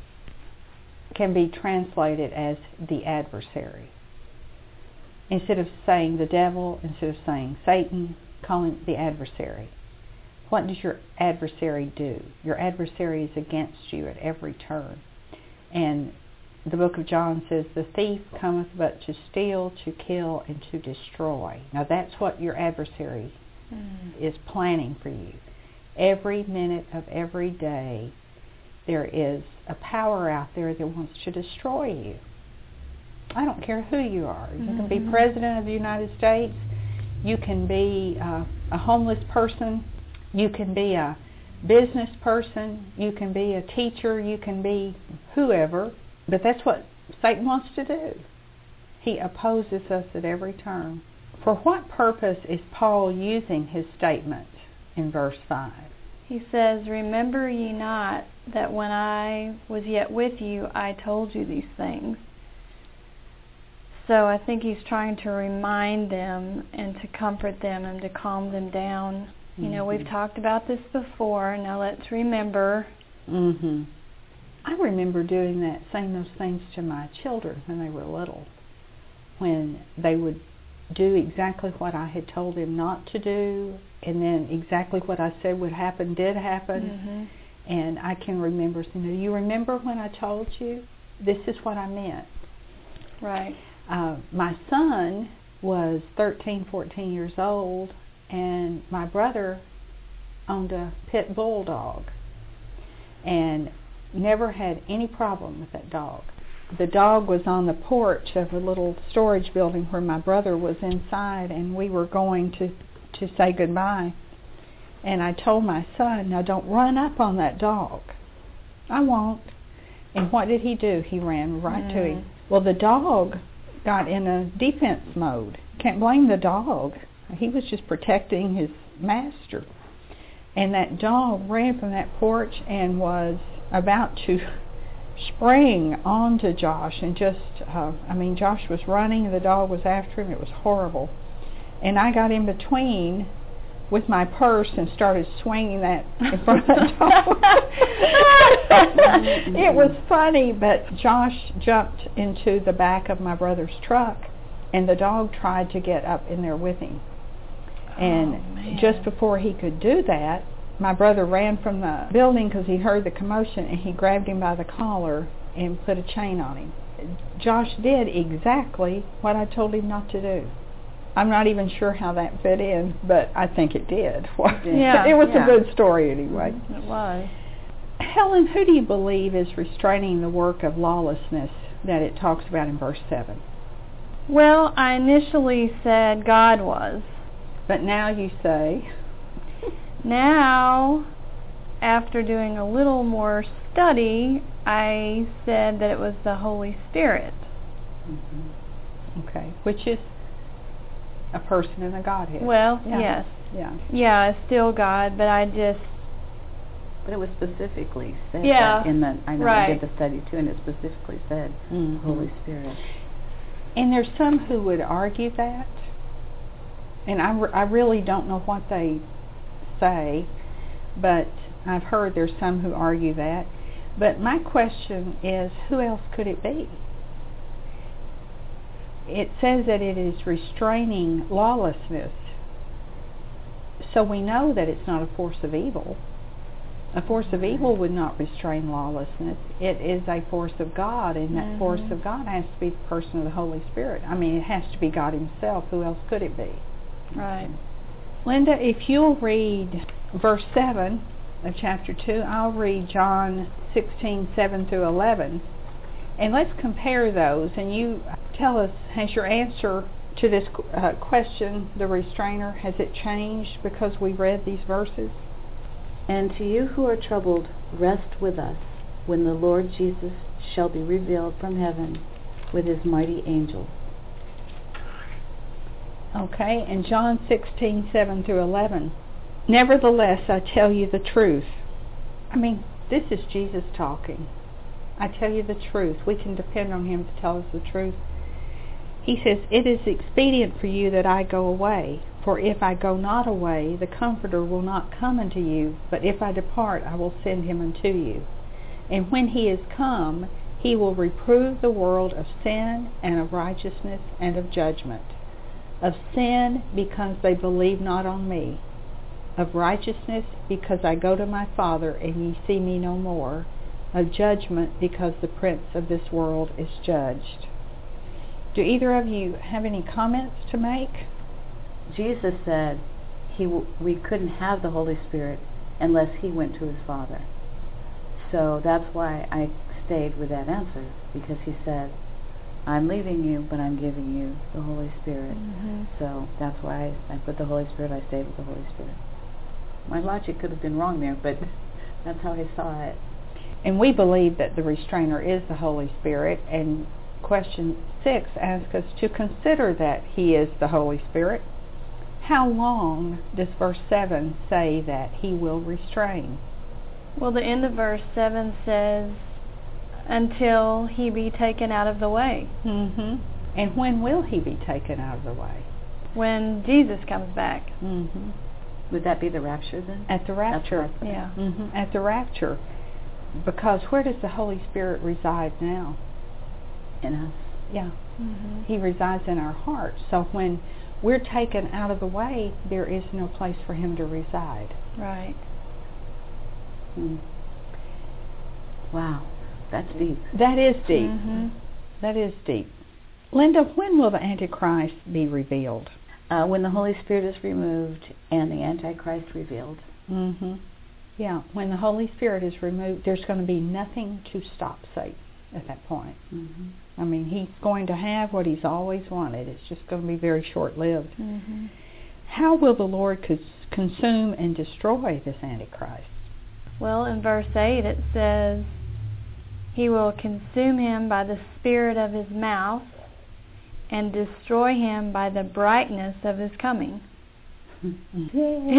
S4: can be translated as the adversary. Instead of saying the devil, instead of saying Satan, calling it the adversary. What does your adversary do? Your adversary is against you at every turn. And the book of John says, the thief cometh but to steal, to kill, and to destroy. Now that's what your adversary is planning for you. Every minute of every day, there is a power out there that wants to destroy you. I don't care who you are. You can be President of the United States. You can be a homeless person. You can be a business person. You can be a teacher. You can be whoever. But that's what Satan wants to do. He opposes us at every turn. For what purpose is Paul using his statement in verse 5?
S9: He says, remember ye not that when I was yet with you, I told you these things. So I think he's trying to remind them and to comfort them and to calm them down. You know, we've talked about this before. Now let's remember.
S4: I remember doing that, saying those things to my children when they were little, when they would do exactly what I had told them not to do, and then exactly what I said would happen did happen. And I can remember saying, you remember when I told you? This is what I meant.
S9: Right.
S4: My son was 13, 14 years old, and my brother owned a pit bulldog and never had any problem with that dog. The dog was on the porch of a little storage building where my brother was inside, and we were going to say goodbye. And I told my son, now don't run up on that dog. I won't. And what did he do? He ran right to him. Well, the dog got in a defense mode. Can't blame the dog. He was just protecting his master. And that dog ran from that porch and was about to spring onto Josh, and just, Josh was running and the dog was after him. It was horrible. And I got in between with my purse and started swinging that in front of the dog. It was funny, but Josh jumped into the back of my brother's truck, and the dog tried to get up in there with him. And just before he could do that, my brother ran from the building because he heard the commotion, and he grabbed him by the collar and put a chain on him. Josh did exactly what I told him not to do. I'm not even sure how that fit in, but I think it did.
S9: Yeah,
S4: it was a good story anyway.
S9: It was.
S4: Helen, who do you believe is restraining the work of lawlessness that it talks about in verse 7?
S9: Well, I initially said God was.
S4: But now you say...
S9: Now, after doing a little more study, I said that it was the Holy Spirit.
S4: Mm-hmm. Okay, which is a person in the Godhead.
S9: Well,
S4: yeah.
S9: Yes.
S4: Yeah.
S9: Yeah, it's still God, but I just...
S8: But it was specifically said
S9: Yeah,
S8: that in the... I know
S9: right.
S8: I did the study too, and it specifically said Holy Spirit.
S4: And there's some who would argue that, and I really don't know what they say, but I've heard there's some who argue that. But my question is, who else could it be? It says that it is restraining lawlessness, so we know that it's not a force of evil. A force of evil would not restrain lawlessness. It is a force of God, and that force of God has to be the person of the Holy Spirit. I mean, it has to be God Himself. Who else could it be?
S9: Right.
S4: Linda, if you'll read verse 7 of chapter 2, I'll read John 16:7 through 11. And let's compare those, and you tell us, has your answer to this question, the restrainer, has it changed because we read these verses?
S10: And to you who are troubled, rest with us when the Lord Jesus shall be revealed from heaven with His mighty angels.
S4: Okay, and John 16:7 through 11. Nevertheless, I tell you the truth. I mean, this is Jesus talking. I tell you the truth. We can depend on Him to tell us the truth. He says, it is expedient for you that I go away. For if I go not away, the Comforter will not come unto you. But if I depart, I will send Him unto you. And when He is come, He will reprove the world of sin and of righteousness and of judgment. Of sin, because they believe not on me. Of righteousness, because I go to my Father, and ye see me no more. Of judgment, because the prince of this world is judged. Do either of you have any comments to make?
S10: Jesus said we couldn't have the Holy Spirit unless He went to His Father. So that's why I stayed with that answer, because He said, I'm leaving you, but I'm giving you the Holy Spirit.
S9: Mm-hmm.
S10: So that's why I put the Holy Spirit, I stayed with the Holy Spirit. My logic could have been wrong there, but that's how I saw it.
S4: And we believe that the restrainer is the Holy Spirit, and question 6 asks us to consider that He is the Holy Spirit. How long does verse 7 say that He will restrain?
S9: Well, the end of verse 7 says, until He be taken out of the way.
S4: Mm-hmm. And when will He be taken out of the way?
S9: When Jesus comes back.
S4: Mm-hmm.
S8: Would that be the rapture then?
S4: At the rapture.
S9: Yeah.
S4: Mm-hmm. At the rapture. Because where does the Holy Spirit reside now?
S8: In us.
S4: Yeah.
S9: Mm-hmm.
S4: He resides in our hearts. So when we're taken out of the way, there is no place for Him to reside.
S9: Right.
S8: Wow. That's deep.
S4: That is deep.
S9: Mm-hmm.
S4: That is deep. Linda, when will the Antichrist be revealed?
S10: When the Holy Spirit is removed and the Antichrist revealed.
S4: Mm-hmm. Yeah, when the Holy Spirit is removed, there's going to be nothing to stop Satan at that point.
S10: Mm-hmm.
S4: I mean, he's going to have what he's always wanted. It's just going to be very short-lived.
S9: Mm-hmm.
S4: How will the Lord consume and destroy this Antichrist?
S9: Well, in verse 8 it says, He will consume him by the spirit of his mouth and destroy him by the brightness of his coming. Isn't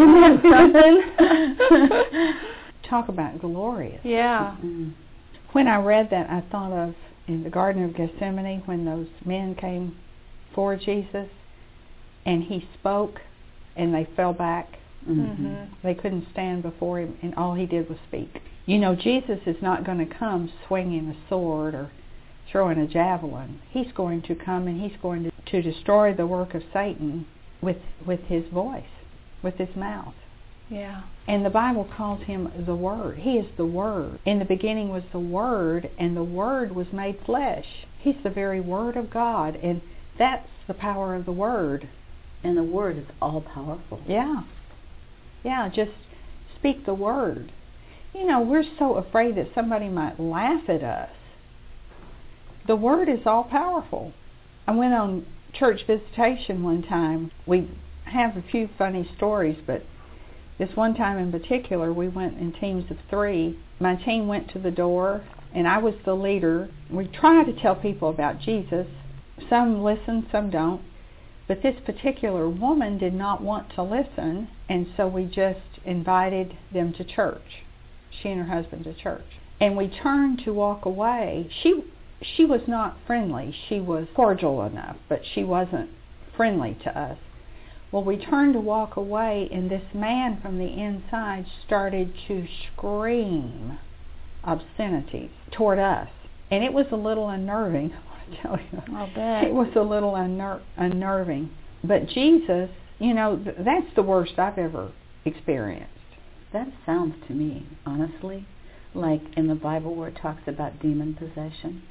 S9: that something?
S4: Talk about glorious.
S9: Yeah.
S10: Mm-hmm.
S4: When I read that, I thought of in the Garden of Gethsemane when those men came for Jesus and he spoke and they fell back.
S10: Mm-hmm.
S4: They couldn't stand before him, and all he did was speak. You know, Jesus is not going to come swinging a sword or throwing a javelin. He's going to come and he's going to destroy the work of Satan with his voice, with his mouth.
S9: Yeah.
S4: And the Bible calls him the Word. He is the Word. In the beginning was the Word, and the Word was made flesh. He's the very Word of God, and that's the power of the Word.
S10: And the Word is all powerful.
S4: Yeah. Yeah, just speak the Word. You know, we're so afraid that somebody might laugh at us. The Word is all powerful. I went on church visitation one time. We have a few funny stories, but this one time in particular, we went in teams of 3. My team went to the door, and I was the leader. We try to tell people about Jesus. Some listen, some don't. But this particular woman did not want to listen, and so we just invited them to church, she and her husband to church. And we turned to walk away. She was not friendly. She was cordial enough, but she wasn't friendly to us. Well, we turned to walk away, and this man from the inside started to scream obscenities toward us. And it was a little unnerving, I want to tell you.
S9: I'll bet.
S4: It was a little unnerving. But Jesus, you know, that's the worst I've ever experienced.
S10: That sounds to me, honestly, like in the Bible where it talks about demon possession.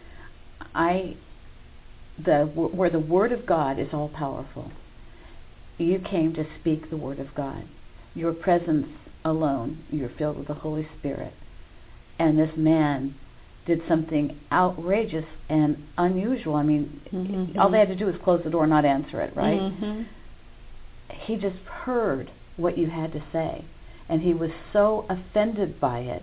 S10: Where the Word of God is all powerful. You came to speak the Word of God. Your presence alone, you're filled with the Holy Spirit. And this man did something outrageous and unusual. I mean, all they had to do was close the door and not answer it, right?
S4: Mm-hmm.
S10: He just heard what you had to say, and he was so offended by it.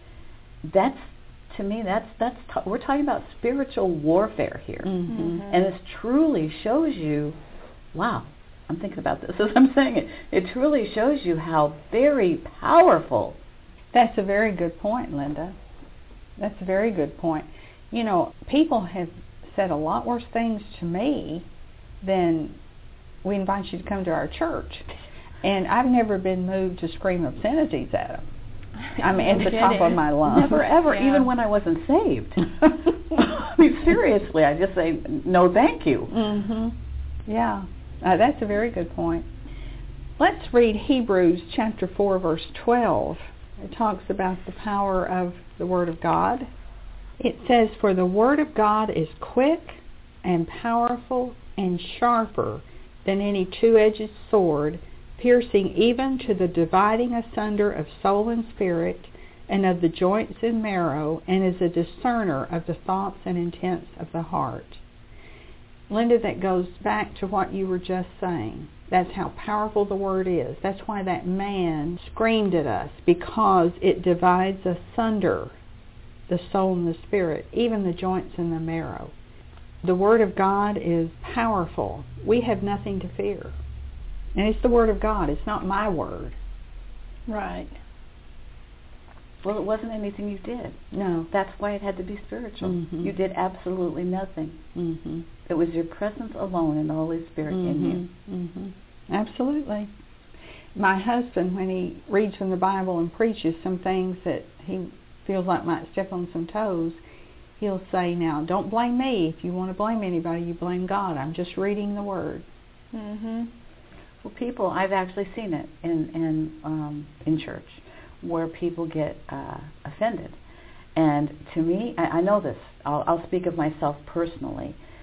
S10: To me, we're talking about spiritual warfare here.
S4: Mm-hmm.
S10: And this truly shows you, wow, I'm thinking about this as I'm saying it. It truly shows you how very powerful.
S4: That's a very good point, Linda. That's a very good point. You know, people have said a lot worse things to me than we invite you to come to our church. And I've never been moved to scream obscenities at them. I mean, at the top of my lungs.
S10: Never, ever, even when I wasn't saved. I mean, seriously, I just say, no, thank you.
S4: Mm-hmm. Yeah, that's a very good point. Let's read Hebrews chapter 4, verse 12. It talks about the power of the Word of God. It says, "For the Word of God is quick and powerful and sharper than any two-edged sword, piercing even to the dividing asunder of soul and spirit, and of the joints and marrow, and is a discerner of the thoughts and intents of the heart." Linda, that goes back to what you were just saying. That's how powerful the Word is. That's why that man screamed at us, because it divides asunder the soul and the spirit, even the joints and the marrow. The Word of God is powerful. We have nothing to fear. And it's the Word of God. It's not my word.
S9: Right.
S10: Well, it wasn't anything you did.
S4: No.
S10: That's why it had to be spiritual.
S4: Mm-hmm.
S10: You did absolutely nothing.
S4: Mm-hmm.
S10: It was your presence alone and the Holy Spirit in you.
S4: Mm-hmm. Absolutely. My husband, when he reads from the Bible and preaches some things that he feels like might step on some toes, he'll say, "Now, don't blame me. If you want to blame anybody, you blame God. I'm just reading the Word."
S9: Mm-hmm.
S10: Well, people, I've actually seen it in church, where people get offended. And to me, I know this. I'll speak of myself personally.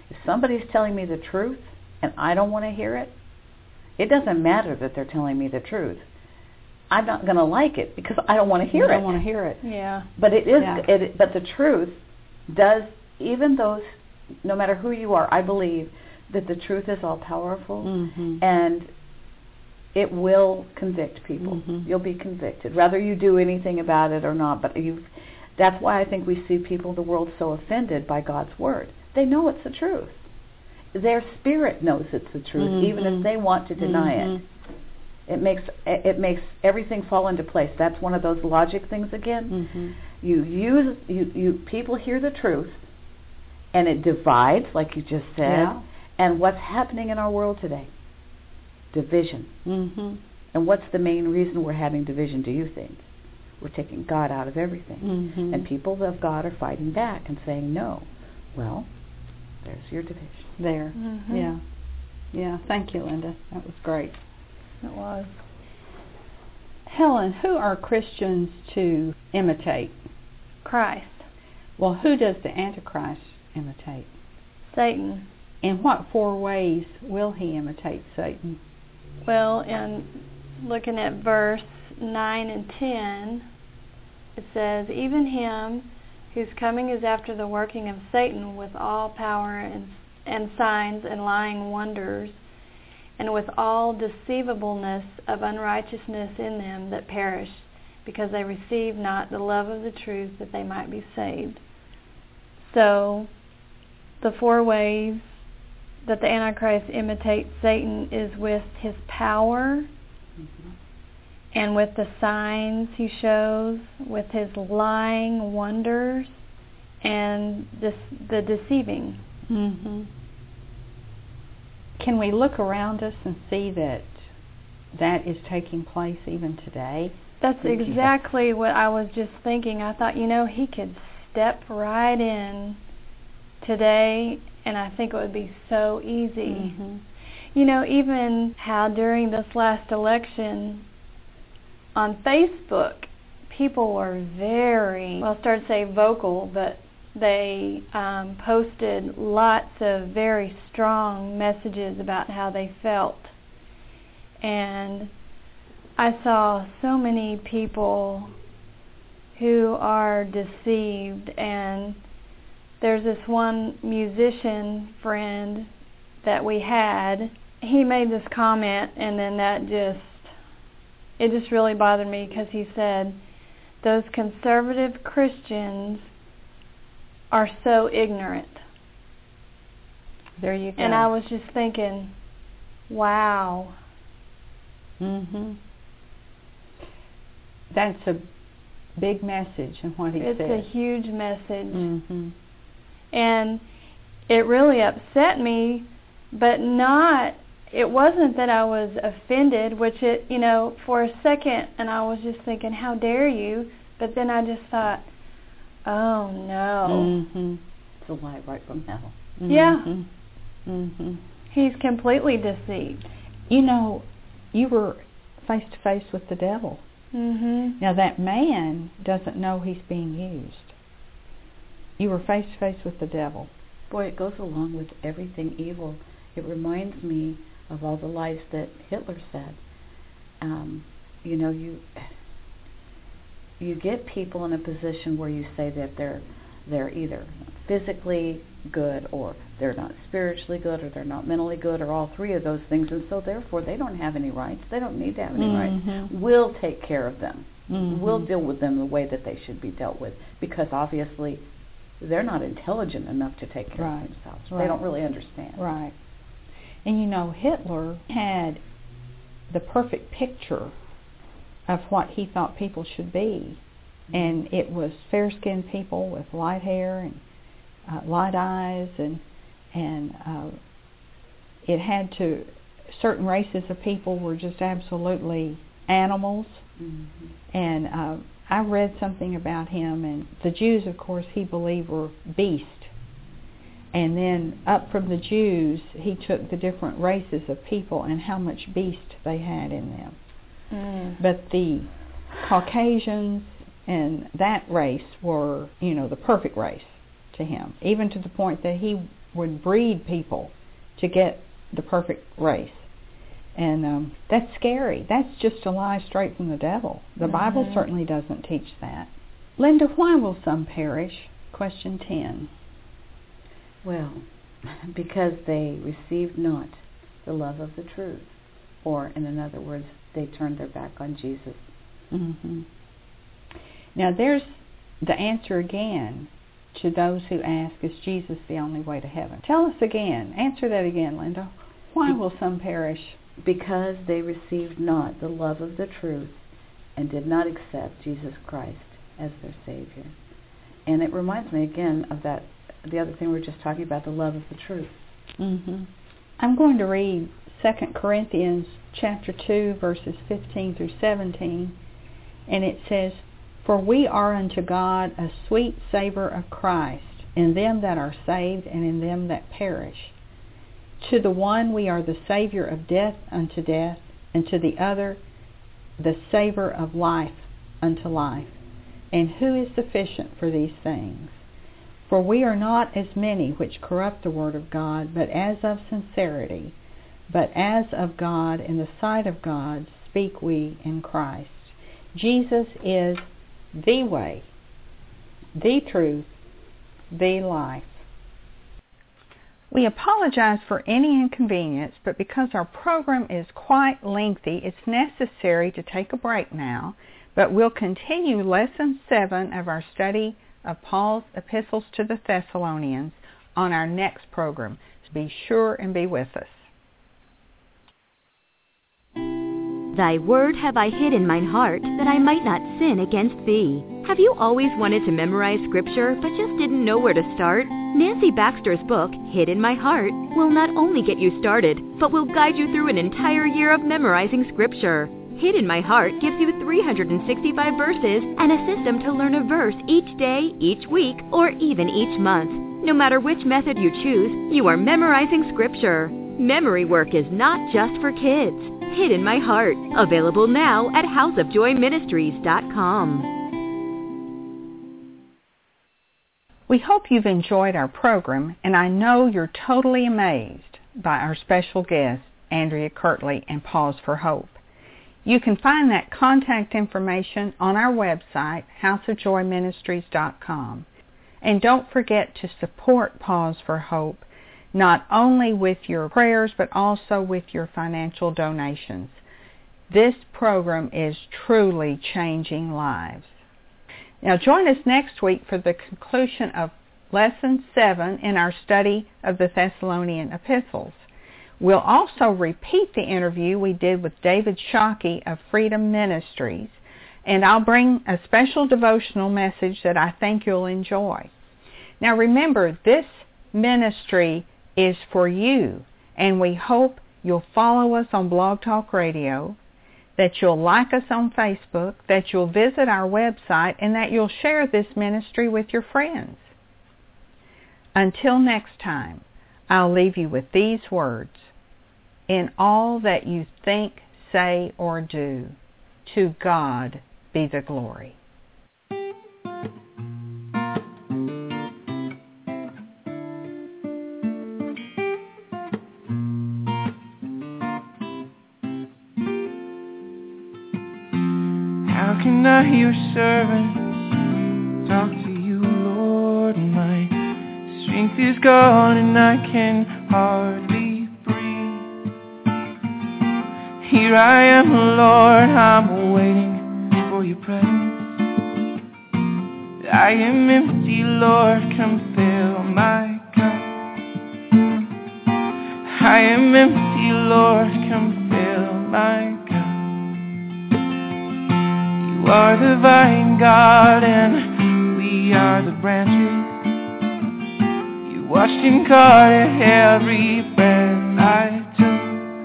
S10: If somebody's telling me the truth and I don't want to hear it, it doesn't matter that they're telling me the truth. I'm not going to like it because I don't want to hear it.
S4: I don't want to hear it.
S9: Yeah.
S10: But it is. Yeah. But the truth does. Even those, no matter who you are, I believe that the truth is all powerful, and it will convict people. You'll be convicted, whether you do anything about it or not. But that's why I think we see people in the world so offended by God's word. They know it's the truth. Their spirit knows it's the truth, even if they want to deny it. It makes everything fall into place. That's one of those logic things again. People hear the truth, and it divides, like you just said.
S4: Yeah.
S10: And what's happening in our world today? Division. And what's the main reason we're having division, do you think? We're taking God out of everything. And people of God are fighting back and saying no. Well, there's your division.
S4: There. Yeah. Yeah. Thank you, Linda. That was great.
S9: It was.
S4: Helen, who are Christians to imitate?
S9: Christ.
S4: Well, who does the Antichrist imitate?
S9: Satan.
S4: In what 4 ways will he imitate Satan?
S9: Well, in looking at verse 9 and 10, it says, even him whose coming is after the working of Satan with all power and signs and lying wonders, and with all deceivableness of unrighteousness in them that perish, because they receive not the love of the truth, that they might be saved. So, the 4 ways that the Antichrist imitates Satan is with his power, and with the signs he shows, with his lying wonders, and the deceiving.
S4: Can we look around us and see that is taking place even today?
S9: That's exactly what I was just thinking. I thought, he could step right in today, and I think it would be so easy. Even how during this last election on Facebook, people were very, well, I started to say vocal, but they posted lots of very strong messages about how they felt. And I saw so many people who are deceived, and there's this one musician friend that we had. He made this comment, and then it just really bothered me, because he said, those conservative Christians are so ignorant.
S4: There you go.
S9: And I was just thinking, wow.
S4: That's a big message in what he said.
S9: It's a huge message. And it really upset me, but it wasn't that I was offended, which for a second, and I was just thinking, how dare you? But then I just thought, oh no.
S10: It's a lie right from hell.
S9: Yeah. He's completely deceived.
S4: You were face to face with the devil. Now that man doesn't know he's being used. You were face to face with the devil.
S10: Boy, it goes along with everything evil. It reminds me of all the lies that Hitler said. You get people in a position where you say that they're either physically good, or they're not spiritually good, or they're not mentally good, or all 3 of those things, and so therefore they don't have any rights. They don't need to have any rights. We'll take care of them. We'll deal with them the way that they should be dealt with, because obviously they're not intelligent enough to take care of themselves. They don't really understand.
S4: Right. And Hitler had the perfect picture of what he thought people should be. And it was fair-skinned people with light hair and light eyes, and it had to, certain races of people were just absolutely animals. And I read something about him, and the Jews, of course, he believed were beasts. And then up from the Jews, he took the different races of people and how much beast they had in them. But the Caucasians and that race were, the perfect race to him, even to the point that he would breed people to get the perfect race. And that's scary. That's just a lie straight from the devil. The Bible certainly doesn't teach that. Linda, why will some perish? Question 10.
S10: Well, because they received not the love of the truth. Or, in other words, they turned their back on Jesus.
S4: Mm-hmm. Now, there's the answer again to those who ask, is Jesus the only way to heaven? Tell us again. Answer that again, Linda. Why will some perish?
S10: Because they received not the love of the truth and did not accept Jesus Christ as their Savior. And it reminds me again of that, the other thing we were just talking about, the love of the truth.
S4: Mm-hmm. I'm going to read 2 Corinthians chapter 2, verses 15 through 17, and it says, For we are unto God a sweet savour of Christ in them that are saved and in them that perish. To the one we are the Saviour of death unto death, and to the other the savour of life unto life. And who is sufficient for these things? For we are not as many which corrupt the word of God, but as of sincerity, but as of God, in the sight of God, speak we in Christ. Jesus is the way, the truth, the life. We apologize for any inconvenience, but because our program is quite lengthy, it's necessary to take a break now, but we'll continue Lesson 7 of our study of Paul's epistles to the Thessalonians on our next program. So be sure and be with us.
S11: Thy word have I hid in mine heart, that I might not sin against thee. Have you always wanted to memorize Scripture, but just didn't know where to start? Nancy Baxter's book, Hid in My Heart, will not only get you started, but will guide you through an entire year of memorizing Scripture. Hid in My Heart gives you 365 verses and a system to learn a verse each day, each week, or even each month. No matter which method you choose, you are memorizing Scripture. Memory work is not just for kids. Hid in My Heart, available now at houseofjoyministries.com.
S4: We hope you've enjoyed our program, and I know you're totally amazed by our special guests, Andrea Kirtley and Pause for Hope. You can find that contact information on our website, houseofjoyministries.com. And don't forget to support Pause for Hope, not only with your prayers, but also with your financial donations. This program is truly changing lives. Now join us next week for the conclusion of Lesson 7 in our study of the Thessalonian epistles. We'll also repeat the interview we did with David Shockey of Freedom Ministries, and I'll bring a special devotional message that I think you'll enjoy. Now remember, this ministry is for you, and we hope you'll follow us on Blog Talk Radio, that you'll like us on Facebook, that you'll visit our website, and that you'll share this ministry with your friends. Until next time, I'll leave you with these words. In all that you think, say, or do, to God be the glory.
S3: How can I, your servant, talk to you, Lord? My strength is gone and I can hardly breathe. Here I am, Lord, I'm waiting for your presence. I am empty, Lord, come fill my cup. I am empty, Lord, come fill my cup. You are the vine, God, and we are the branches. You washed and caught every breath I took.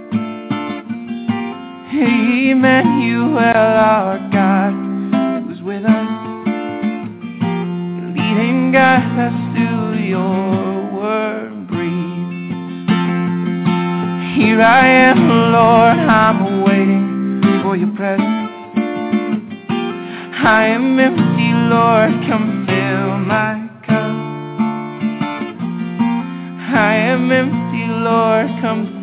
S3: Emmanuel, our God, who's with us. You lead and guide us through your word. Breathe. Here I am, Lord, I'm waiting for your presence. I am empty, Lord, come fill my cup. I am empty, Lord, come